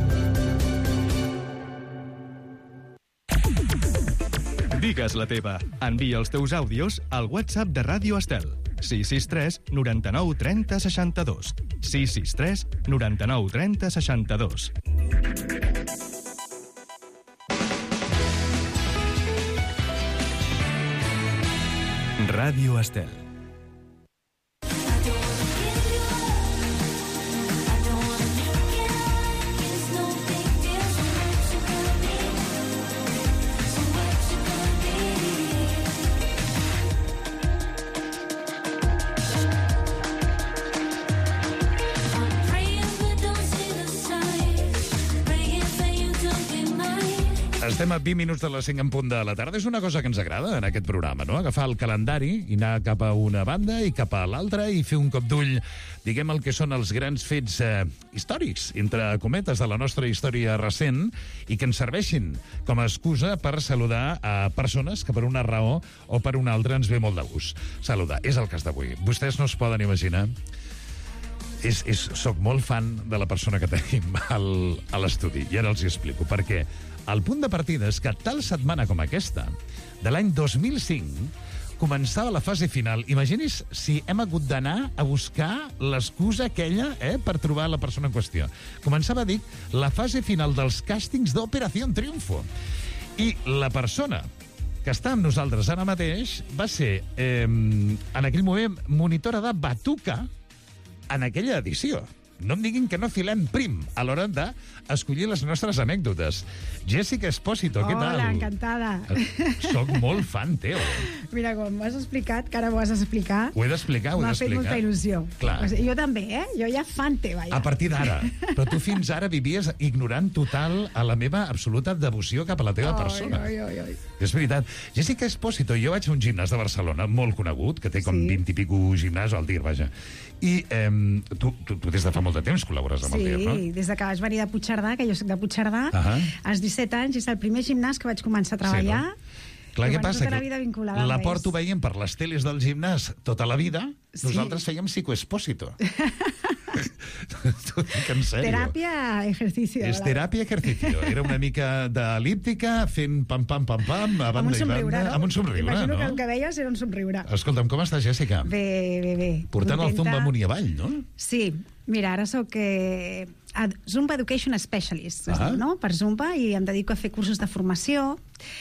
Digues la teva. Envia els teus àudios al WhatsApp de Ràdio Estel. 663 99 30 62. 663 99 30 62. Ràdio Estel. Estem a 20 minuts de les 5 en punt de la tarda. És una cosa que ens agrada en aquest programa, no? Agafar el calendari i anar cap a una banda i cap a l'altra i fer un cop d'ull, diguem, el que són els grans fets històrics, entre cometes, de la nostra història recent i que ens serveixin com a excusa per saludar a persones que per una raó o per una altra ens ve molt de gust saludar. És el cas d'avui. Vostès no es poden imaginar. Soc molt fan de la persona que tenim a l'estudi i ara els hi explico per què. El punt de partida és que tal setmana com aquesta, de l'any 2005, començava la fase final. Imagini's si hem hagut d'anar a buscar l'excusa aquella per trobar la persona en qüestió. Començava, dic, la fase final dels càstings d'Operació Triunfo. I la persona que està amb nosaltres ara mateix va ser, en aquell moment, monitora de batuca en aquella edició. No em diguin que no filem prim a l'hora d'escollir les nostres anècdotes. Jessica Espósito, què tal? Hola, encantada. Soc molt fan teu. Mira, com m'has explicat, que ara m'ho has d'explicar... Ho he d'explicar, M'ha fet molta il·lusió. Clar. O sigui, jo també, Jo ja fan teva, ja. A partir d'ara. Però tu fins ara vivies ignorant total a la meva absoluta devoció cap a la teva persona. Oi. És veritat. Jessica Espósito, jo vaig a un gimnàs de Barcelona, molt conegut, que té com 20 i pico gimnàs al Tir, vaja. I tu des de fa molt de temps col·labores amb el Tir, no? Sí, des de que vaig venir de Puigcerdà, que jo soc de Puigcerdà, als 17 anys és el primer gimnàs que vaig començar a treballar. Sí, no? Clar, què passa? Tota la vida vinculada la amb porto veient per les teles del gimnàs tota la vida. Nosaltres fèiem psicoespósito. T'ho dic en sèrio. Teràpia, ejercicio. És teràpia, ejercicio. Era una mica d'elíptica, fent pam-pam, pam-pam, a banda i banda. No? Amb un somriure, Imagino no? que el que deies era un somriure. Escolta'm, com estàs, Jessica? Bé. Portant el Zumba amunt i avall, no? Sí. Mira, ara soc Zumba Education Specialist, es diu, no? Per Zumba, i em dedico a fer cursos de formació.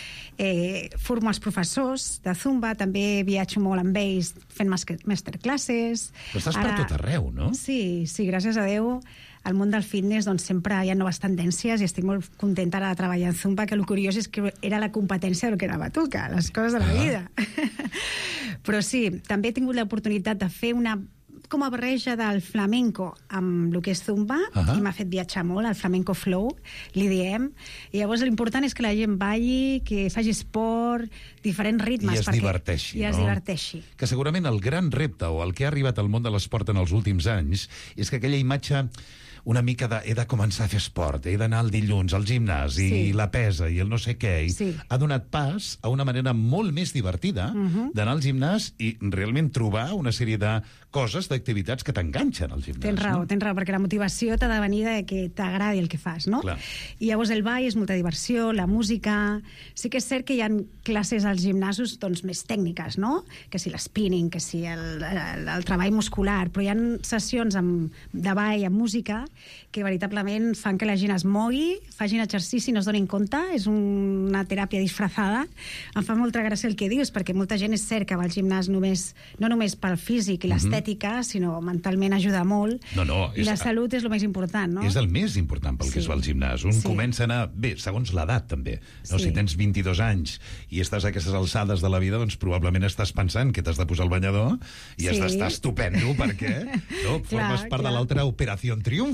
Formo els professors de Zumba, també viatjo molt amb ells fent masterclasses. Però estàs per tot arreu, no? Sí, gràcies a Déu. Al món del fitness doncs, sempre hi ha noves tendències i estic molt contenta ara de treballar en Zumba, que el curiós és que era la competència del que era batuca, les coses de la vida. Però sí, també he tingut l'oportunitat de fer una com a barreja del flamenco amb el que és Zumba, i m'ha fet viatjar molt, el flamenco flow, li diem. I llavors l'important és que la gent balli, que faci esport, diferents ritmes. I es diverteixi, no? I es diverteixi. Que segurament el gran repte, o el que ha arribat al món de l'esport en els últims anys, és que aquella imatge una mica he de començar a fer esport, he d'anar el dilluns al gimnàs, i la pesa, i el no sé què, ha donat pas a una manera molt més divertida d'anar al gimnàs i realment trobar una sèrie de coses, d'activitats que t'enganxen al gimnàs. Tens raó, perquè la motivació t'ha de venir de que t'agradi el que fas, no? Clar. I llavors el ball és molta diversió, la música... Sí que és cert que hi ha classes als gimnasos doncs, més tècniques, no? Que si l'spinning, que si el treball muscular, però hi ha sessions de ball, amb música, que veritablement fan que la gent es mogui, facin exercici i no es donin compte. És una teràpia disfrazada. Em fa molta gràcia el que dius, perquè molta gent és cert que va al gimnàs no només pel físic i l'estètica, sinó mentalment ajuda molt. I la salut és el més important, no? És el més important pel que es va al gimnàs. Un comença a anar, bé, segons l'edat també. Si tens 22 anys i estàs a aquestes alçades de la vida, doncs probablement estàs pensant que t'has de posar el banyador i has d'estar estupendo perquè formes part de l'altra Operació Triunfo.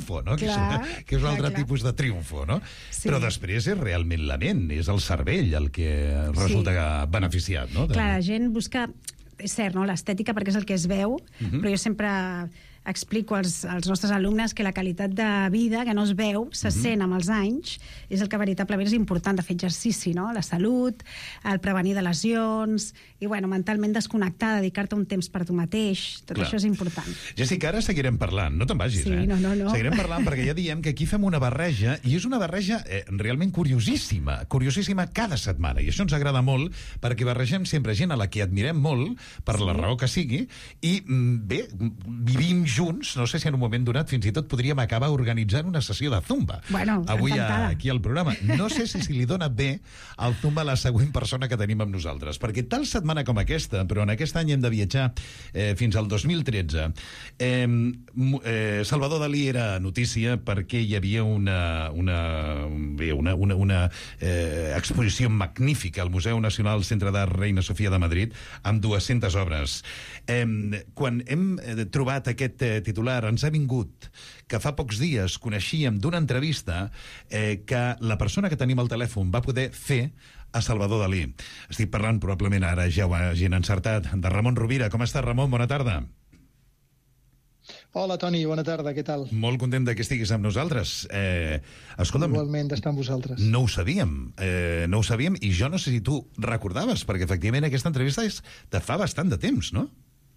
triomfo, no? Clar, que és un altre clar. tipus de triomfo, no? Sí. Però després és realment la ment, és el cervell el que resulta beneficiat, no? Clar, la gent busca, és cert, no?, l'estètica perquè és el que es veu, però jo sempre explico als nostres alumnes que la qualitat de vida que no es veu, se sent amb els anys, és el que veritablement és important de fer exercici, no? La salut, el prevenir de lesions, i bueno, mentalment desconnectar, dedicar-te un temps per tu mateix, tot això és important. Jessica, ara seguirem parlant, no te'n vagis, Sí, no. Seguirem parlant perquè ja diem que aquí fem una barreja, i és una barreja realment curiosíssima cada setmana, i això ens agrada molt, perquè barregem sempre gent a la que admirem molt, per la raó que sigui, i bé, vivim junts, no sé si en un moment donat fins i tot podríem acabar organitzant una sessió de Zumba. Bueno, avui encantada. aquí al programa. No sé si li dona bé el Zumba a la següent persona que tenim amb nosaltres, perquè tal setmana com aquesta, però en aquest any hem de viatjar fins al 2013, Salvador Dalí era notícia perquè hi havia una exposició magnífica al Museu Nacional Centre d'Art Reina Sofia de Madrid amb 200 obres. Quan hem trobat aquest titular, ens ha vingut que fa pocs dies coneixíem d'una entrevista que la persona que tenim al telèfon va poder fer a Salvador Dalí. Estic parlant, probablement ara ja ho hagin encertat, de Ramon Rovira. Com està, Ramon? Bona tarda. Hola, Toni, bona tarda, què tal? Molt content que estiguis amb nosaltres. Escolta'm, igualment d'estar amb vosaltres. No ho sabíem, i jo no sé si tu recordaves, perquè efectivament aquesta entrevista és de fa bastant de temps, no?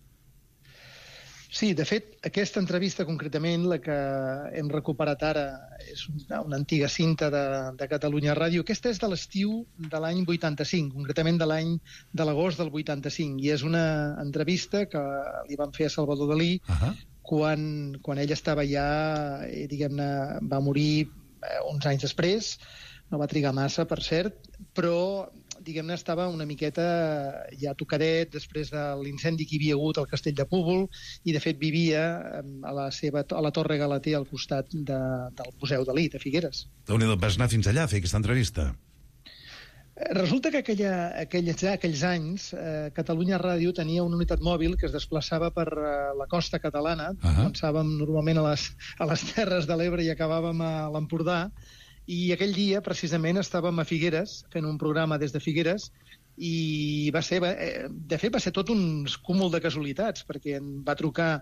Sí, de fet, aquesta entrevista concretament, la que hem recuperat ara, és una antiga cinta de Catalunya Ràdio. Aquesta és de l'estiu de l'any 85, concretament de l'agost del 85, i és una entrevista que li van fer a Salvador Dalí quan ell estava ja, diguem-ne, va morir uns anys després, no va trigar massa, per cert, però diguem-ne, estava una miqueta ja tocadet després de l'incendi que hi havia hagut al Castell de Púbol, i de fet vivia a la Torre Galater al costat del Museu Dalí, de Figueres. Déu-n'hi-do, vas anar fins allà a fer aquesta entrevista? Resulta que aquells anys Catalunya Ràdio tenia una unitat mòbil que es desplaçava per la costa catalana. Començàvem normalment a les Terres de l'Ebre i acabàvem a l'Empordà, i aquell dia, precisament, estàvem a Figueres, fent un programa des de Figueres, i va ser tot un cúmul de casualitats, perquè em va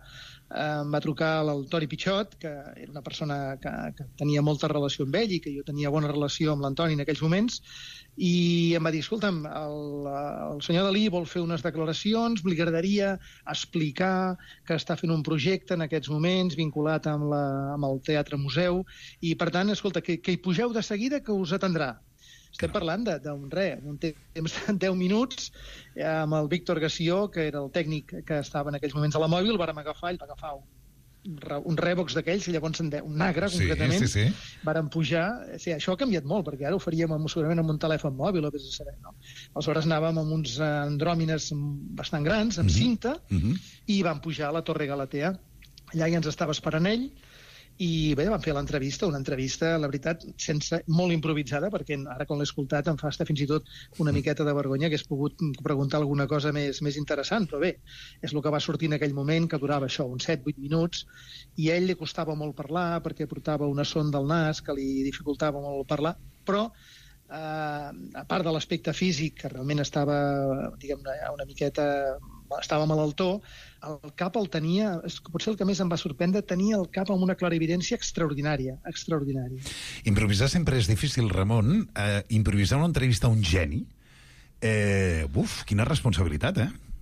trucar el Toni Pichot, que era una persona que tenia molta relació amb ell i que jo tenia bona relació amb l'Antoni en aquells moments, i em va dir, escolta'm, el senyor Dalí vol fer unes declaracions, li agradaria explicar que està fent un projecte en aquests moments vinculat amb el Teatre Museu, i per tant, escolta, que hi pugeu de seguida que us atendrà. Estem parlant d'un temps de 10 minuts amb el Víctor Gació, que era el tècnic que estava en aquells moments a la mòbil. El vàrem agafar, ell va agafar un Revox d'aquells, llavors un Nagra, concretament. Sí. Vàrem pujar. Sí, això ha canviat molt, perquè ara ho faríem segurament amb un telèfon mòbil o vés a saber, no? Aleshores anàvem amb uns andròmines bastant grans, amb cinta, i vam pujar a la Torre Galatea. Allà ja ens estava esperant ell, i bé, vam fer l'entrevista, una entrevista, la veritat, molt improvisada, perquè ara quan l'he escoltat em fa fins i tot una miqueta de vergonya que hagués pogut preguntar alguna cosa més interessant, però bé, és el que va sortir en aquell moment, que durava això, uns 7-8 minuts, i a ell li costava molt parlar, perquè portava una sonda al nas que li dificultava molt parlar, però a part de l'aspecte físic, que realment estava, diguem-ne, una miqueta... estava malaltó, el cap el tenia, potser el que més em va sorprendre, tenia el cap amb una clarividència extraordinària. Improvisar sempre és difícil, Ramon. Improvisar una entrevista a un geni, quina responsabilitat,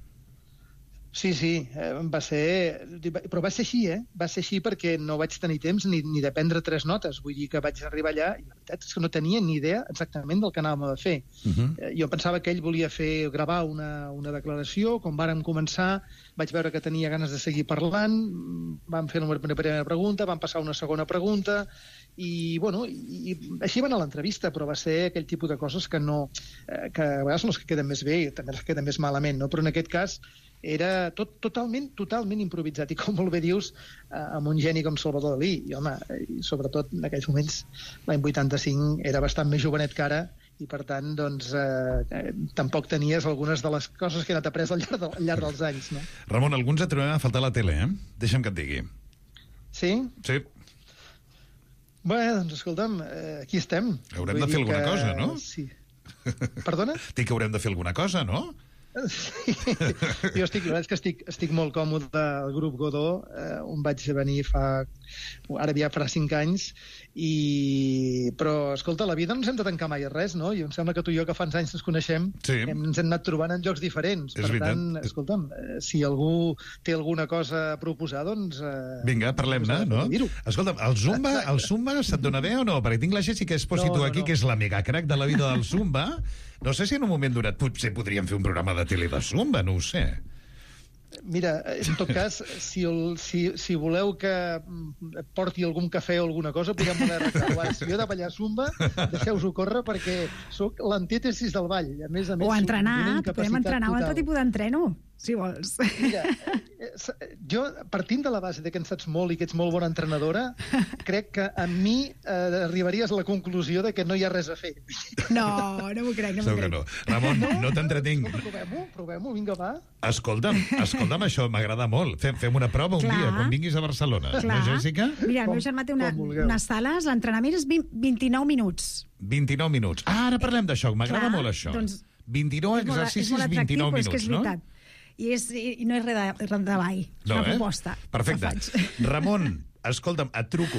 Sí, va ser... Però va ser així, Va ser així perquè no vaig tenir temps ni de prendre 3 notes. Vull dir que vaig arribar allà i la veritat és que no tenia ni idea exactament del que anàvem a fer. Jo pensava que ell volia gravar una declaració. Quan vàrem començar vaig veure que tenia ganes de seguir parlant. Vam fer una primera pregunta, vam passar una segona pregunta i, bueno, i així va anar l'entrevista, però va ser aquell tipus de coses que a vegades són les que queden més bé i també les que queden més malament, no? Però en aquest cas era totalment improvisat, i com molt bé dius, amb un geni com Salvador Dalí, i home, sobretot en aquells moments, l'any 85 era bastant més jovenet que ara, i per tant, doncs, tampoc tenies algunes de les coses que he anat après al llarg dels anys, no? Ramon, alguns et trobem a faltar la tele, Deixa'm que et digui. Sí? Sí. Bé, doncs escolta'm, aquí estem. Haurem de fer alguna cosa, no? Sí. Perdona? Dic que haurem de fer alguna cosa, no? Sí. Jo la veritat és que estic molt còmode al grup Godó, on vaig venir ara ja farà 5 anys, però, escolta, la vida no ens hem de tancar mai a res, no? I em sembla que tu i jo, que fa uns anys ens coneixem, ens hem anat trobant en llocs diferents. Per tant, escolta'm, si algú té alguna cosa a proposar, doncs... Vinga, parlem-ne, no? Escolta'm, el Zumba se't dona bé o no? Perquè tinc la Jessica Espósito aquí, que és la mega crack de la vida del Zumba. No sé si en un moment donat potser podríem fer un programa de tele de Zumba, no ho sé. Mira, en tot cas, si voleu que porti algun cafè o alguna cosa, podem anar a arreglar. Si jo he de ballar Zumba, deixeu-vos-ho córrer, perquè sóc l'antítesis del ball. A més, o entrenar, podem entrenar un altre tipus d'entreno, si vols. Mira, jo, partint de la base que en saps molt i que ets molt bona entrenadora, crec que a mi arribaries a la conclusió de que no hi ha res a fer. No m'ho crec, Segur que no. Ramon, no t'entretinc. Provem-ho, vinga, va. Escolta'm, això m'agrada molt. Fem una prova un dia, quan vinguis a Barcelona. No, Jessica? Mira, el meu germà té unes sales, l'entrenament és 29 minuts. 29 minuts. Ara parlem d'això, m'agrada molt això. 29 exercicis, 29 minuts, no? És que és veritat. I no és res de ball, és una proposta. Perfecte. Ramon, escolta'm, et truco.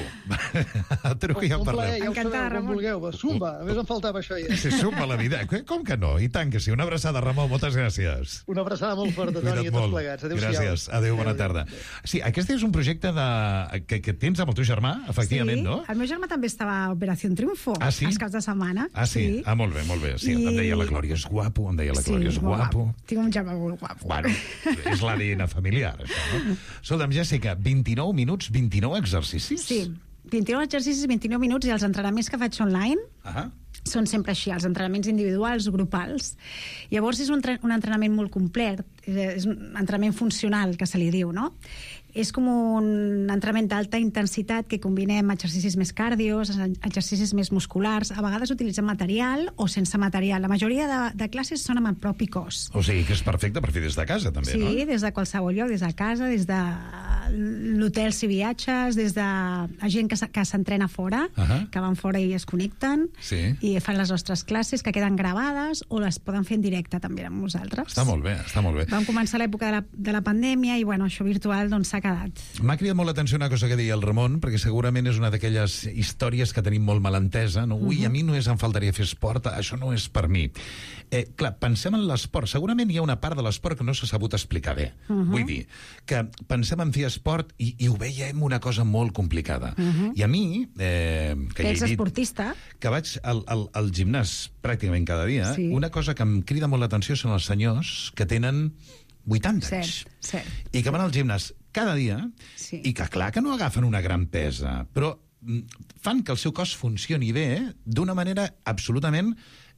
Et truco i ja en parlem. Encantada, Ramon. Vulgueu, Zumba, a més em faltava això ja. Sí, Zumba la vida. Com que no? I tant que sí. Una abraçada, Ramon, moltes gràcies. Una abraçada molt forta, Toni, i a tots plegats. Adéu-siau. Gràcies. Adéu, bona tarda. Sí, aquest és un projecte que tens amb el teu germà, efectivament, no? Sí, el meu germà també estava a Operació Triunfo, als caps de setmana. Ah, sí? Ah, molt bé, molt bé. Sí, em deia la Glòria, és guapo, em deia la Glòria, és guapo. Tinc un germà molt guapo. Bueno, és l'ADN familiar, això, no? Escolta'm, Jessica, 29 minuts, 29 exercicis? Sí, 29 exercicis, 29 minuts, i els entrenaments que faig online són sempre així, els entrenaments individuals, grupals. Llavors és un entrenament molt complet, és un entrenament funcional, que se li diu, no? És com un entrenament d'alta intensitat que combinem exercicis més cardios, exercicis més musculars. A vegades utilitzem material o sense material. La majoria de classes són amb el propi cos. O sigui que és perfecte per fer des de casa, també, no? Sí, des de qualsevol lloc, des de casa, des de l'hotel si viatges, des de gent que s'entrena fora, que van fora i es connecten, i fan les nostres classes, que queden gravades, o les poden fer en directe també amb nosaltres. Està molt bé, està molt bé. Vam començar l'època de la pandèmia i, bueno, això virtual doncs s'ha quedat. M'ha cridat molt l'atenció una cosa que deia el Ramon, perquè segurament és una d'aquelles històries que tenim molt mal entesa, no? Ui, a mi només em faltaria fer esport, això no és per mi. Clar, pensem en l'esport. Segurament hi ha una part de l'esport que no s'ha sabut explicar bé. Vull dir, que pensem en fer esport i ho veiem una cosa molt complicada. I a mi, que ets esportista, que vaig al gimnàs pràcticament cada dia, una cosa que em crida molt l'atenció són els senyors que tenen 80 anys. I que van al gimnàs cada dia i que, clar, que no agafen una gran pesa, però fan que el seu cos funcioni bé d'una manera absolutament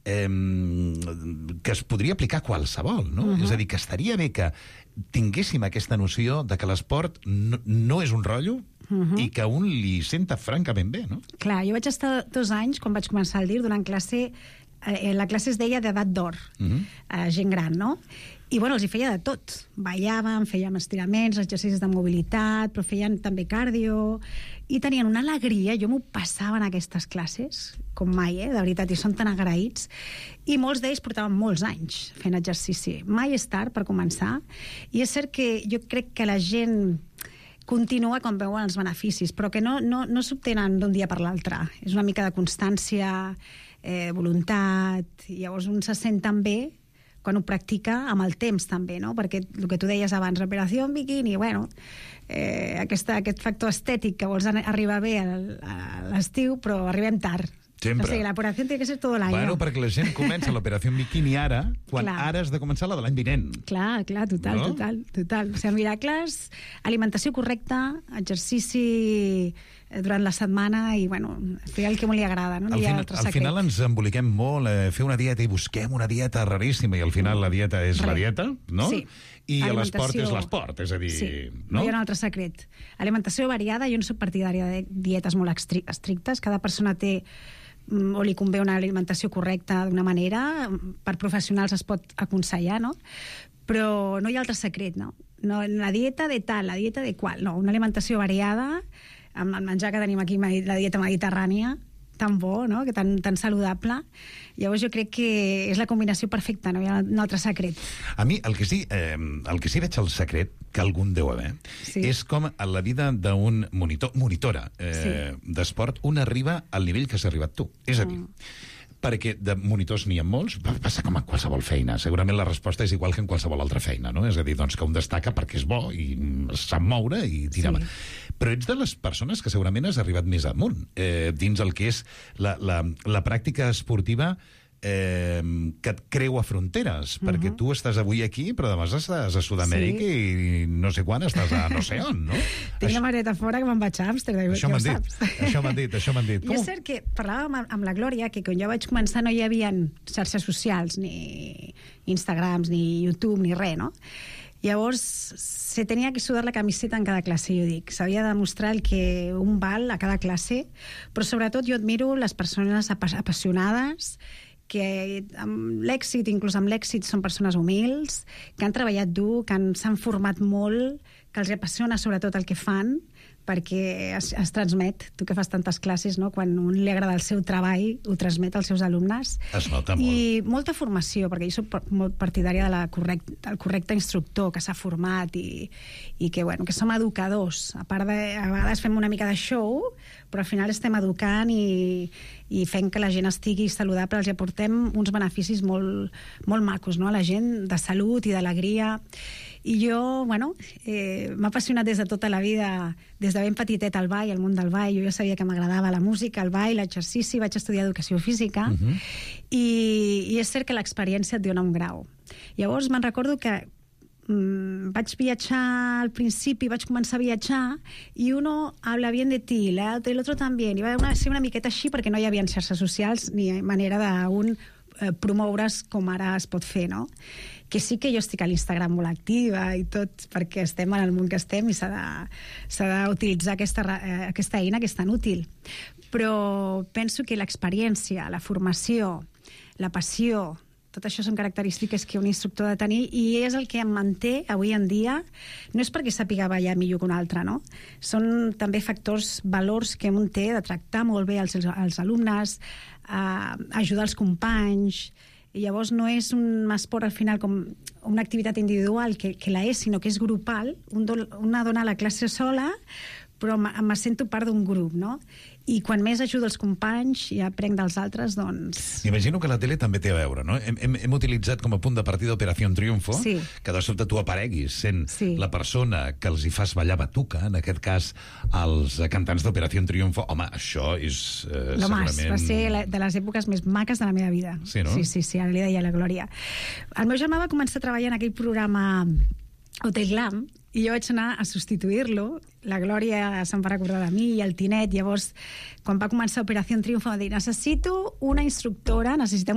que es podria aplicar a qualsevol, no? És a dir, que estaria bé que tinguéssim aquesta noció de que l'esport no és un rotllo i que a un li senta francament bé, no? Clar, jo vaig estar 2 anys, quan vaig començar el DIR, donant classe. La classe es deia d'edat d'or, gent gran, no? I, bueno, els hi feia de tot. Ballàvem, fèiem estiraments, exercicis de mobilitat, però feien també cardio, i tenien una alegria. Jo m'ho passava en aquestes classes, com mai, de veritat, i són tan agraïts. I molts d'ells portaven molts anys fent exercici. Mai és tard per començar. I és cert que jo crec que la gent continua quan veuen els beneficis, però que no s'obtenen d'un dia per l'altre. És una mica de constància, voluntat, i llavors un se sent tan bé quan ho practica amb el temps també, no? Perquè el que tu deies abans, operació en biquini, bueno, aquest factor estètic que vols arribar bé a l'estiu, però arribem tard. Sempre. O sigui, l'operació té que ser tot l'any. Bueno, perquè la gent comença l'operació en biquini ara, quan ara has de començar la de l'any vinent. Clar, total. O sigui, miracles, alimentació correcta, exercici durant la setmana i, bueno, fer el que molt li agrada, no? Al final ens emboliquem molt, fer una dieta i busquem una dieta raríssima i al final la dieta és la dieta, no? Sí. I l'esport és l'esport, és a dir... Sí, no hi ha un altre secret. Alimentació variada, jo no soc partidària de dietes molt estrictes, cada persona té o li convé una alimentació correcta d'una manera, per professionals es pot aconsellar, no? Però no hi ha altre secret, no? La dieta de tal, la dieta de qual, no, una alimentació variada, amb el menjar que tenim aquí, la dieta mediterrània, tan bo, no? Que tan saludable. Llavors jo crec que és la combinació perfecta, no hi ha un altre secret. A mi el que sí veig el secret, que algun deu haver, és com a la vida d'un monitora d'esport, un arriba al nivell que has arribat tu. És a dir, perquè de monitors n'hi ha molts, passa com en qualsevol feina. Segurament la resposta és igual que en qualsevol altra feina, no? És a dir, doncs, que un destaca perquè és bo i sap moure i tira. Però ets de les persones que segurament has arribat més amunt dins el que és la pràctica esportiva que et creua fronteres, perquè tu estàs avui aquí, però demà estàs a Sud-amèrica i no sé quan estàs a no sé on, no? Tinc la maleta fora que me'n vaig a Amsterdam, això m'han dit. I és cert que parlàvem amb la Glòria que quan jo vaig començar no hi havia xarxes socials, ni Instagrams, ni YouTube, ni res, no? Llavors, se tenia que sudar la camiseta en cada classe, jo dic. S'havia de demostrar el que un val a cada classe, però sobretot jo admiro les persones apassionades, que amb l'èxit, inclús amb l'èxit, són persones humils, que han treballat dur, que s'han format molt, que els apassiona sobretot el que fan, perquè es transmet. Tu que fas tantes classes, no? Quan un li agrada el seu treball, ho transmet als seus alumnes. Es nota molt. I molta formació, perquè jo soc molt partidària del correcte instructor que s'ha format i que, bueno, que som educadors. A part de, a vegades fem una mica de show, però al final estem educant i fent que la gent estigui saludable, els aportem uns beneficis molt, molt macos, no? A la gent, de salut i d'alegria. I jo, bueno, m'ha apassionat des de tota la vida, des de ben petitet al ball, al món del ball. Jo ja sabia que m'agradava la música, el ball, l'exercici, vaig estudiar educació física, i és cert que l'experiència et dona un grau. Llavors me'n recordo que vaig viatjar al principi, vaig començar a viatjar, i uno habla bien de ti, l'altre també, i va ser una miqueta així perquè no hi havia xarxes socials ni manera d'un promoure's com ara es pot fer, no? Que sí que jo estic a l'Instagram molt activa i tot, perquè estem en el món que estem i s'ha d'utilitzar aquesta eina que és tan útil. Però penso que l'experiència, la formació, la passió, tot això són característiques que un instructor ha de tenir, i és el que em manté avui en dia. No és perquè sàpiga ballar millor que un altre, no? Són també factors, valors que un té de tractar molt bé els alumnes, ajudar els companys. I llavors no és un esport al final com una activitat individual, que la és, sinó que és grupal. Una dona a la classe sola, però me sento part d'un grup, no? I quan més ajudo els companys i aprenc dels altres, doncs... M'imagino que la tele també té a veure, no? Hem utilitzat com a punt de partida Operació Triunfo, que de sobte tu apareguis sent la persona que els hi fas ballar batuca, en aquest cas els cantants d'Operació Triunfo. Home, això és segurament... Va ser de les èpoques més maques de la meva vida. Sí, no? Sí, ara li deia la Glòria. El meu germà va començar a treballar en aquell programa Hotel Glam, i jo vaig anar a substituir-lo. La Glòria se'n va recordar de mi, i el Tinet. Llavors, quan va començar Operació Triunfo, va dir, necessitem una instructora,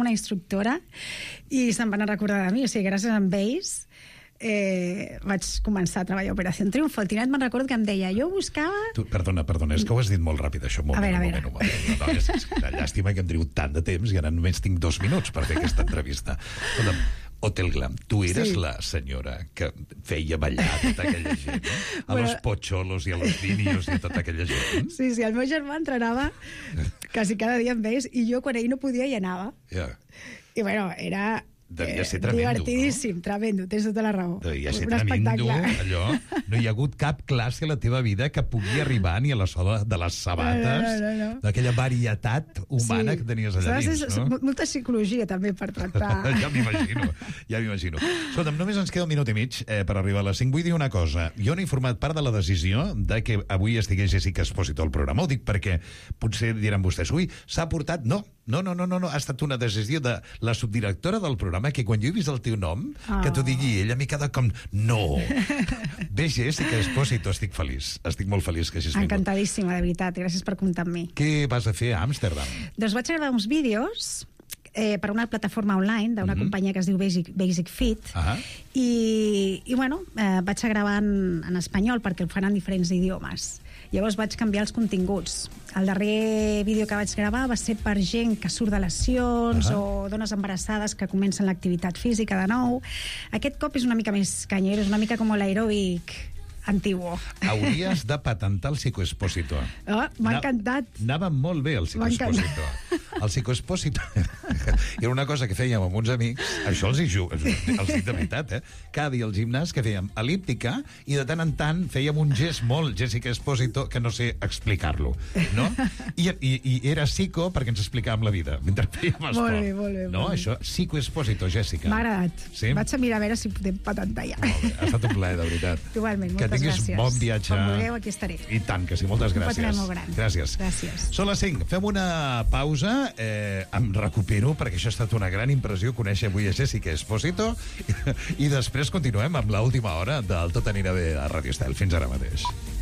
i se'n van recordar de mi. O sigui, gràcies a ells vaig començar a treballar a Operació Triunfo. El Tinet me'n recordo que em deia, jo buscava... Perdona, és que ho has dit molt ràpid, això. A veure. És llàstima que hem trigut tant de temps i ara només tinc 2 minuts per fer aquesta entrevista. Escolta'm, Hotel Glam, tu eres la senyora que feia ballar tota aquella gent, no? A los pocholos i a los niños i a tota aquella gent. Sí, el meu germà entrenava quasi cada dia amb ells, i jo quan ell no podia hi anava. I bueno, era... Devia ser tremendo, divertidíssim, no? Tremendo, tens tota la raó. Devia ser tremendo, allò. No hi ha hagut cap classe a la teva vida que pugui arribar ni a la sola de les sabates, d'aquella varietat humana que tenies allà dins, no? Molta psicologia, també, per tractar. Ja m'imagino. Escolta'm, només ens queda 1 minut i mig per arribar a les 5. Vull dir una cosa. Jo no he format part de la decisió de que avui estigués Jessica Espósito al programa. Ho dic perquè potser diran vostès, ui, s'ha portat... No. Ha estat una decisió de la subdirectora del programa, que quan jo he vist el teu nom, que t'ho digui ella, m'he quedat com... No! Bé, Jessica Espósito, estic feliç. Estic molt feliç que hagis vingut. Encantadíssima, de veritat. Gràcies per comptar amb mi. Què vas a fer a Amsterdam? Doncs vaig gravar uns vídeos per una plataforma online d'una companyia que es diu Basic Fit, i bueno, vaig a gravar en espanyol perquè ho fan en diferents idiomes. Llavors vaig canviar els continguts. El darrer vídeo que vaig gravar va ser per gent que surt de lesions o dones embarassades que comencen l'activitat física de nou. Aquest cop és una mica més canyero, és una mica com l'aeròbic antiguo. Hauries de patentar el psicoespósito. M'ha encantat. Anava molt bé el psicoespósito. El psicoespósito era una cosa que fèiem amb uns amics, això els dic de veritat, cada dia al gimnàs que fèiem elíptica i de tant en tant fèiem un gest molt Jessica Espósito que no sé explicar-lo, no? I era psico perquè ens explicàvem la vida mentre fèiem esport. Molt bé. No, això, psicoespósito, Jessica. M'ha agradat. Sí? Vaig a mirar a veure si podem patentar ja. Molt bé, ha estat un plaer, de veritat. Igualment, que moltes gràcies. Que tinguis bon viatge. Quan vulgueu, aquí estaré. I tant, que sí, moltes gràcies. Un petó molt gran. Gràcies. Són les 5. Fem una pausa. Em recupero, perquè això ha estat una gran impressió conèixer avui a Jessica Espósito i després continuem amb l'última hora del Tot anirà bé a Ràdio Estel. Fins ara mateix.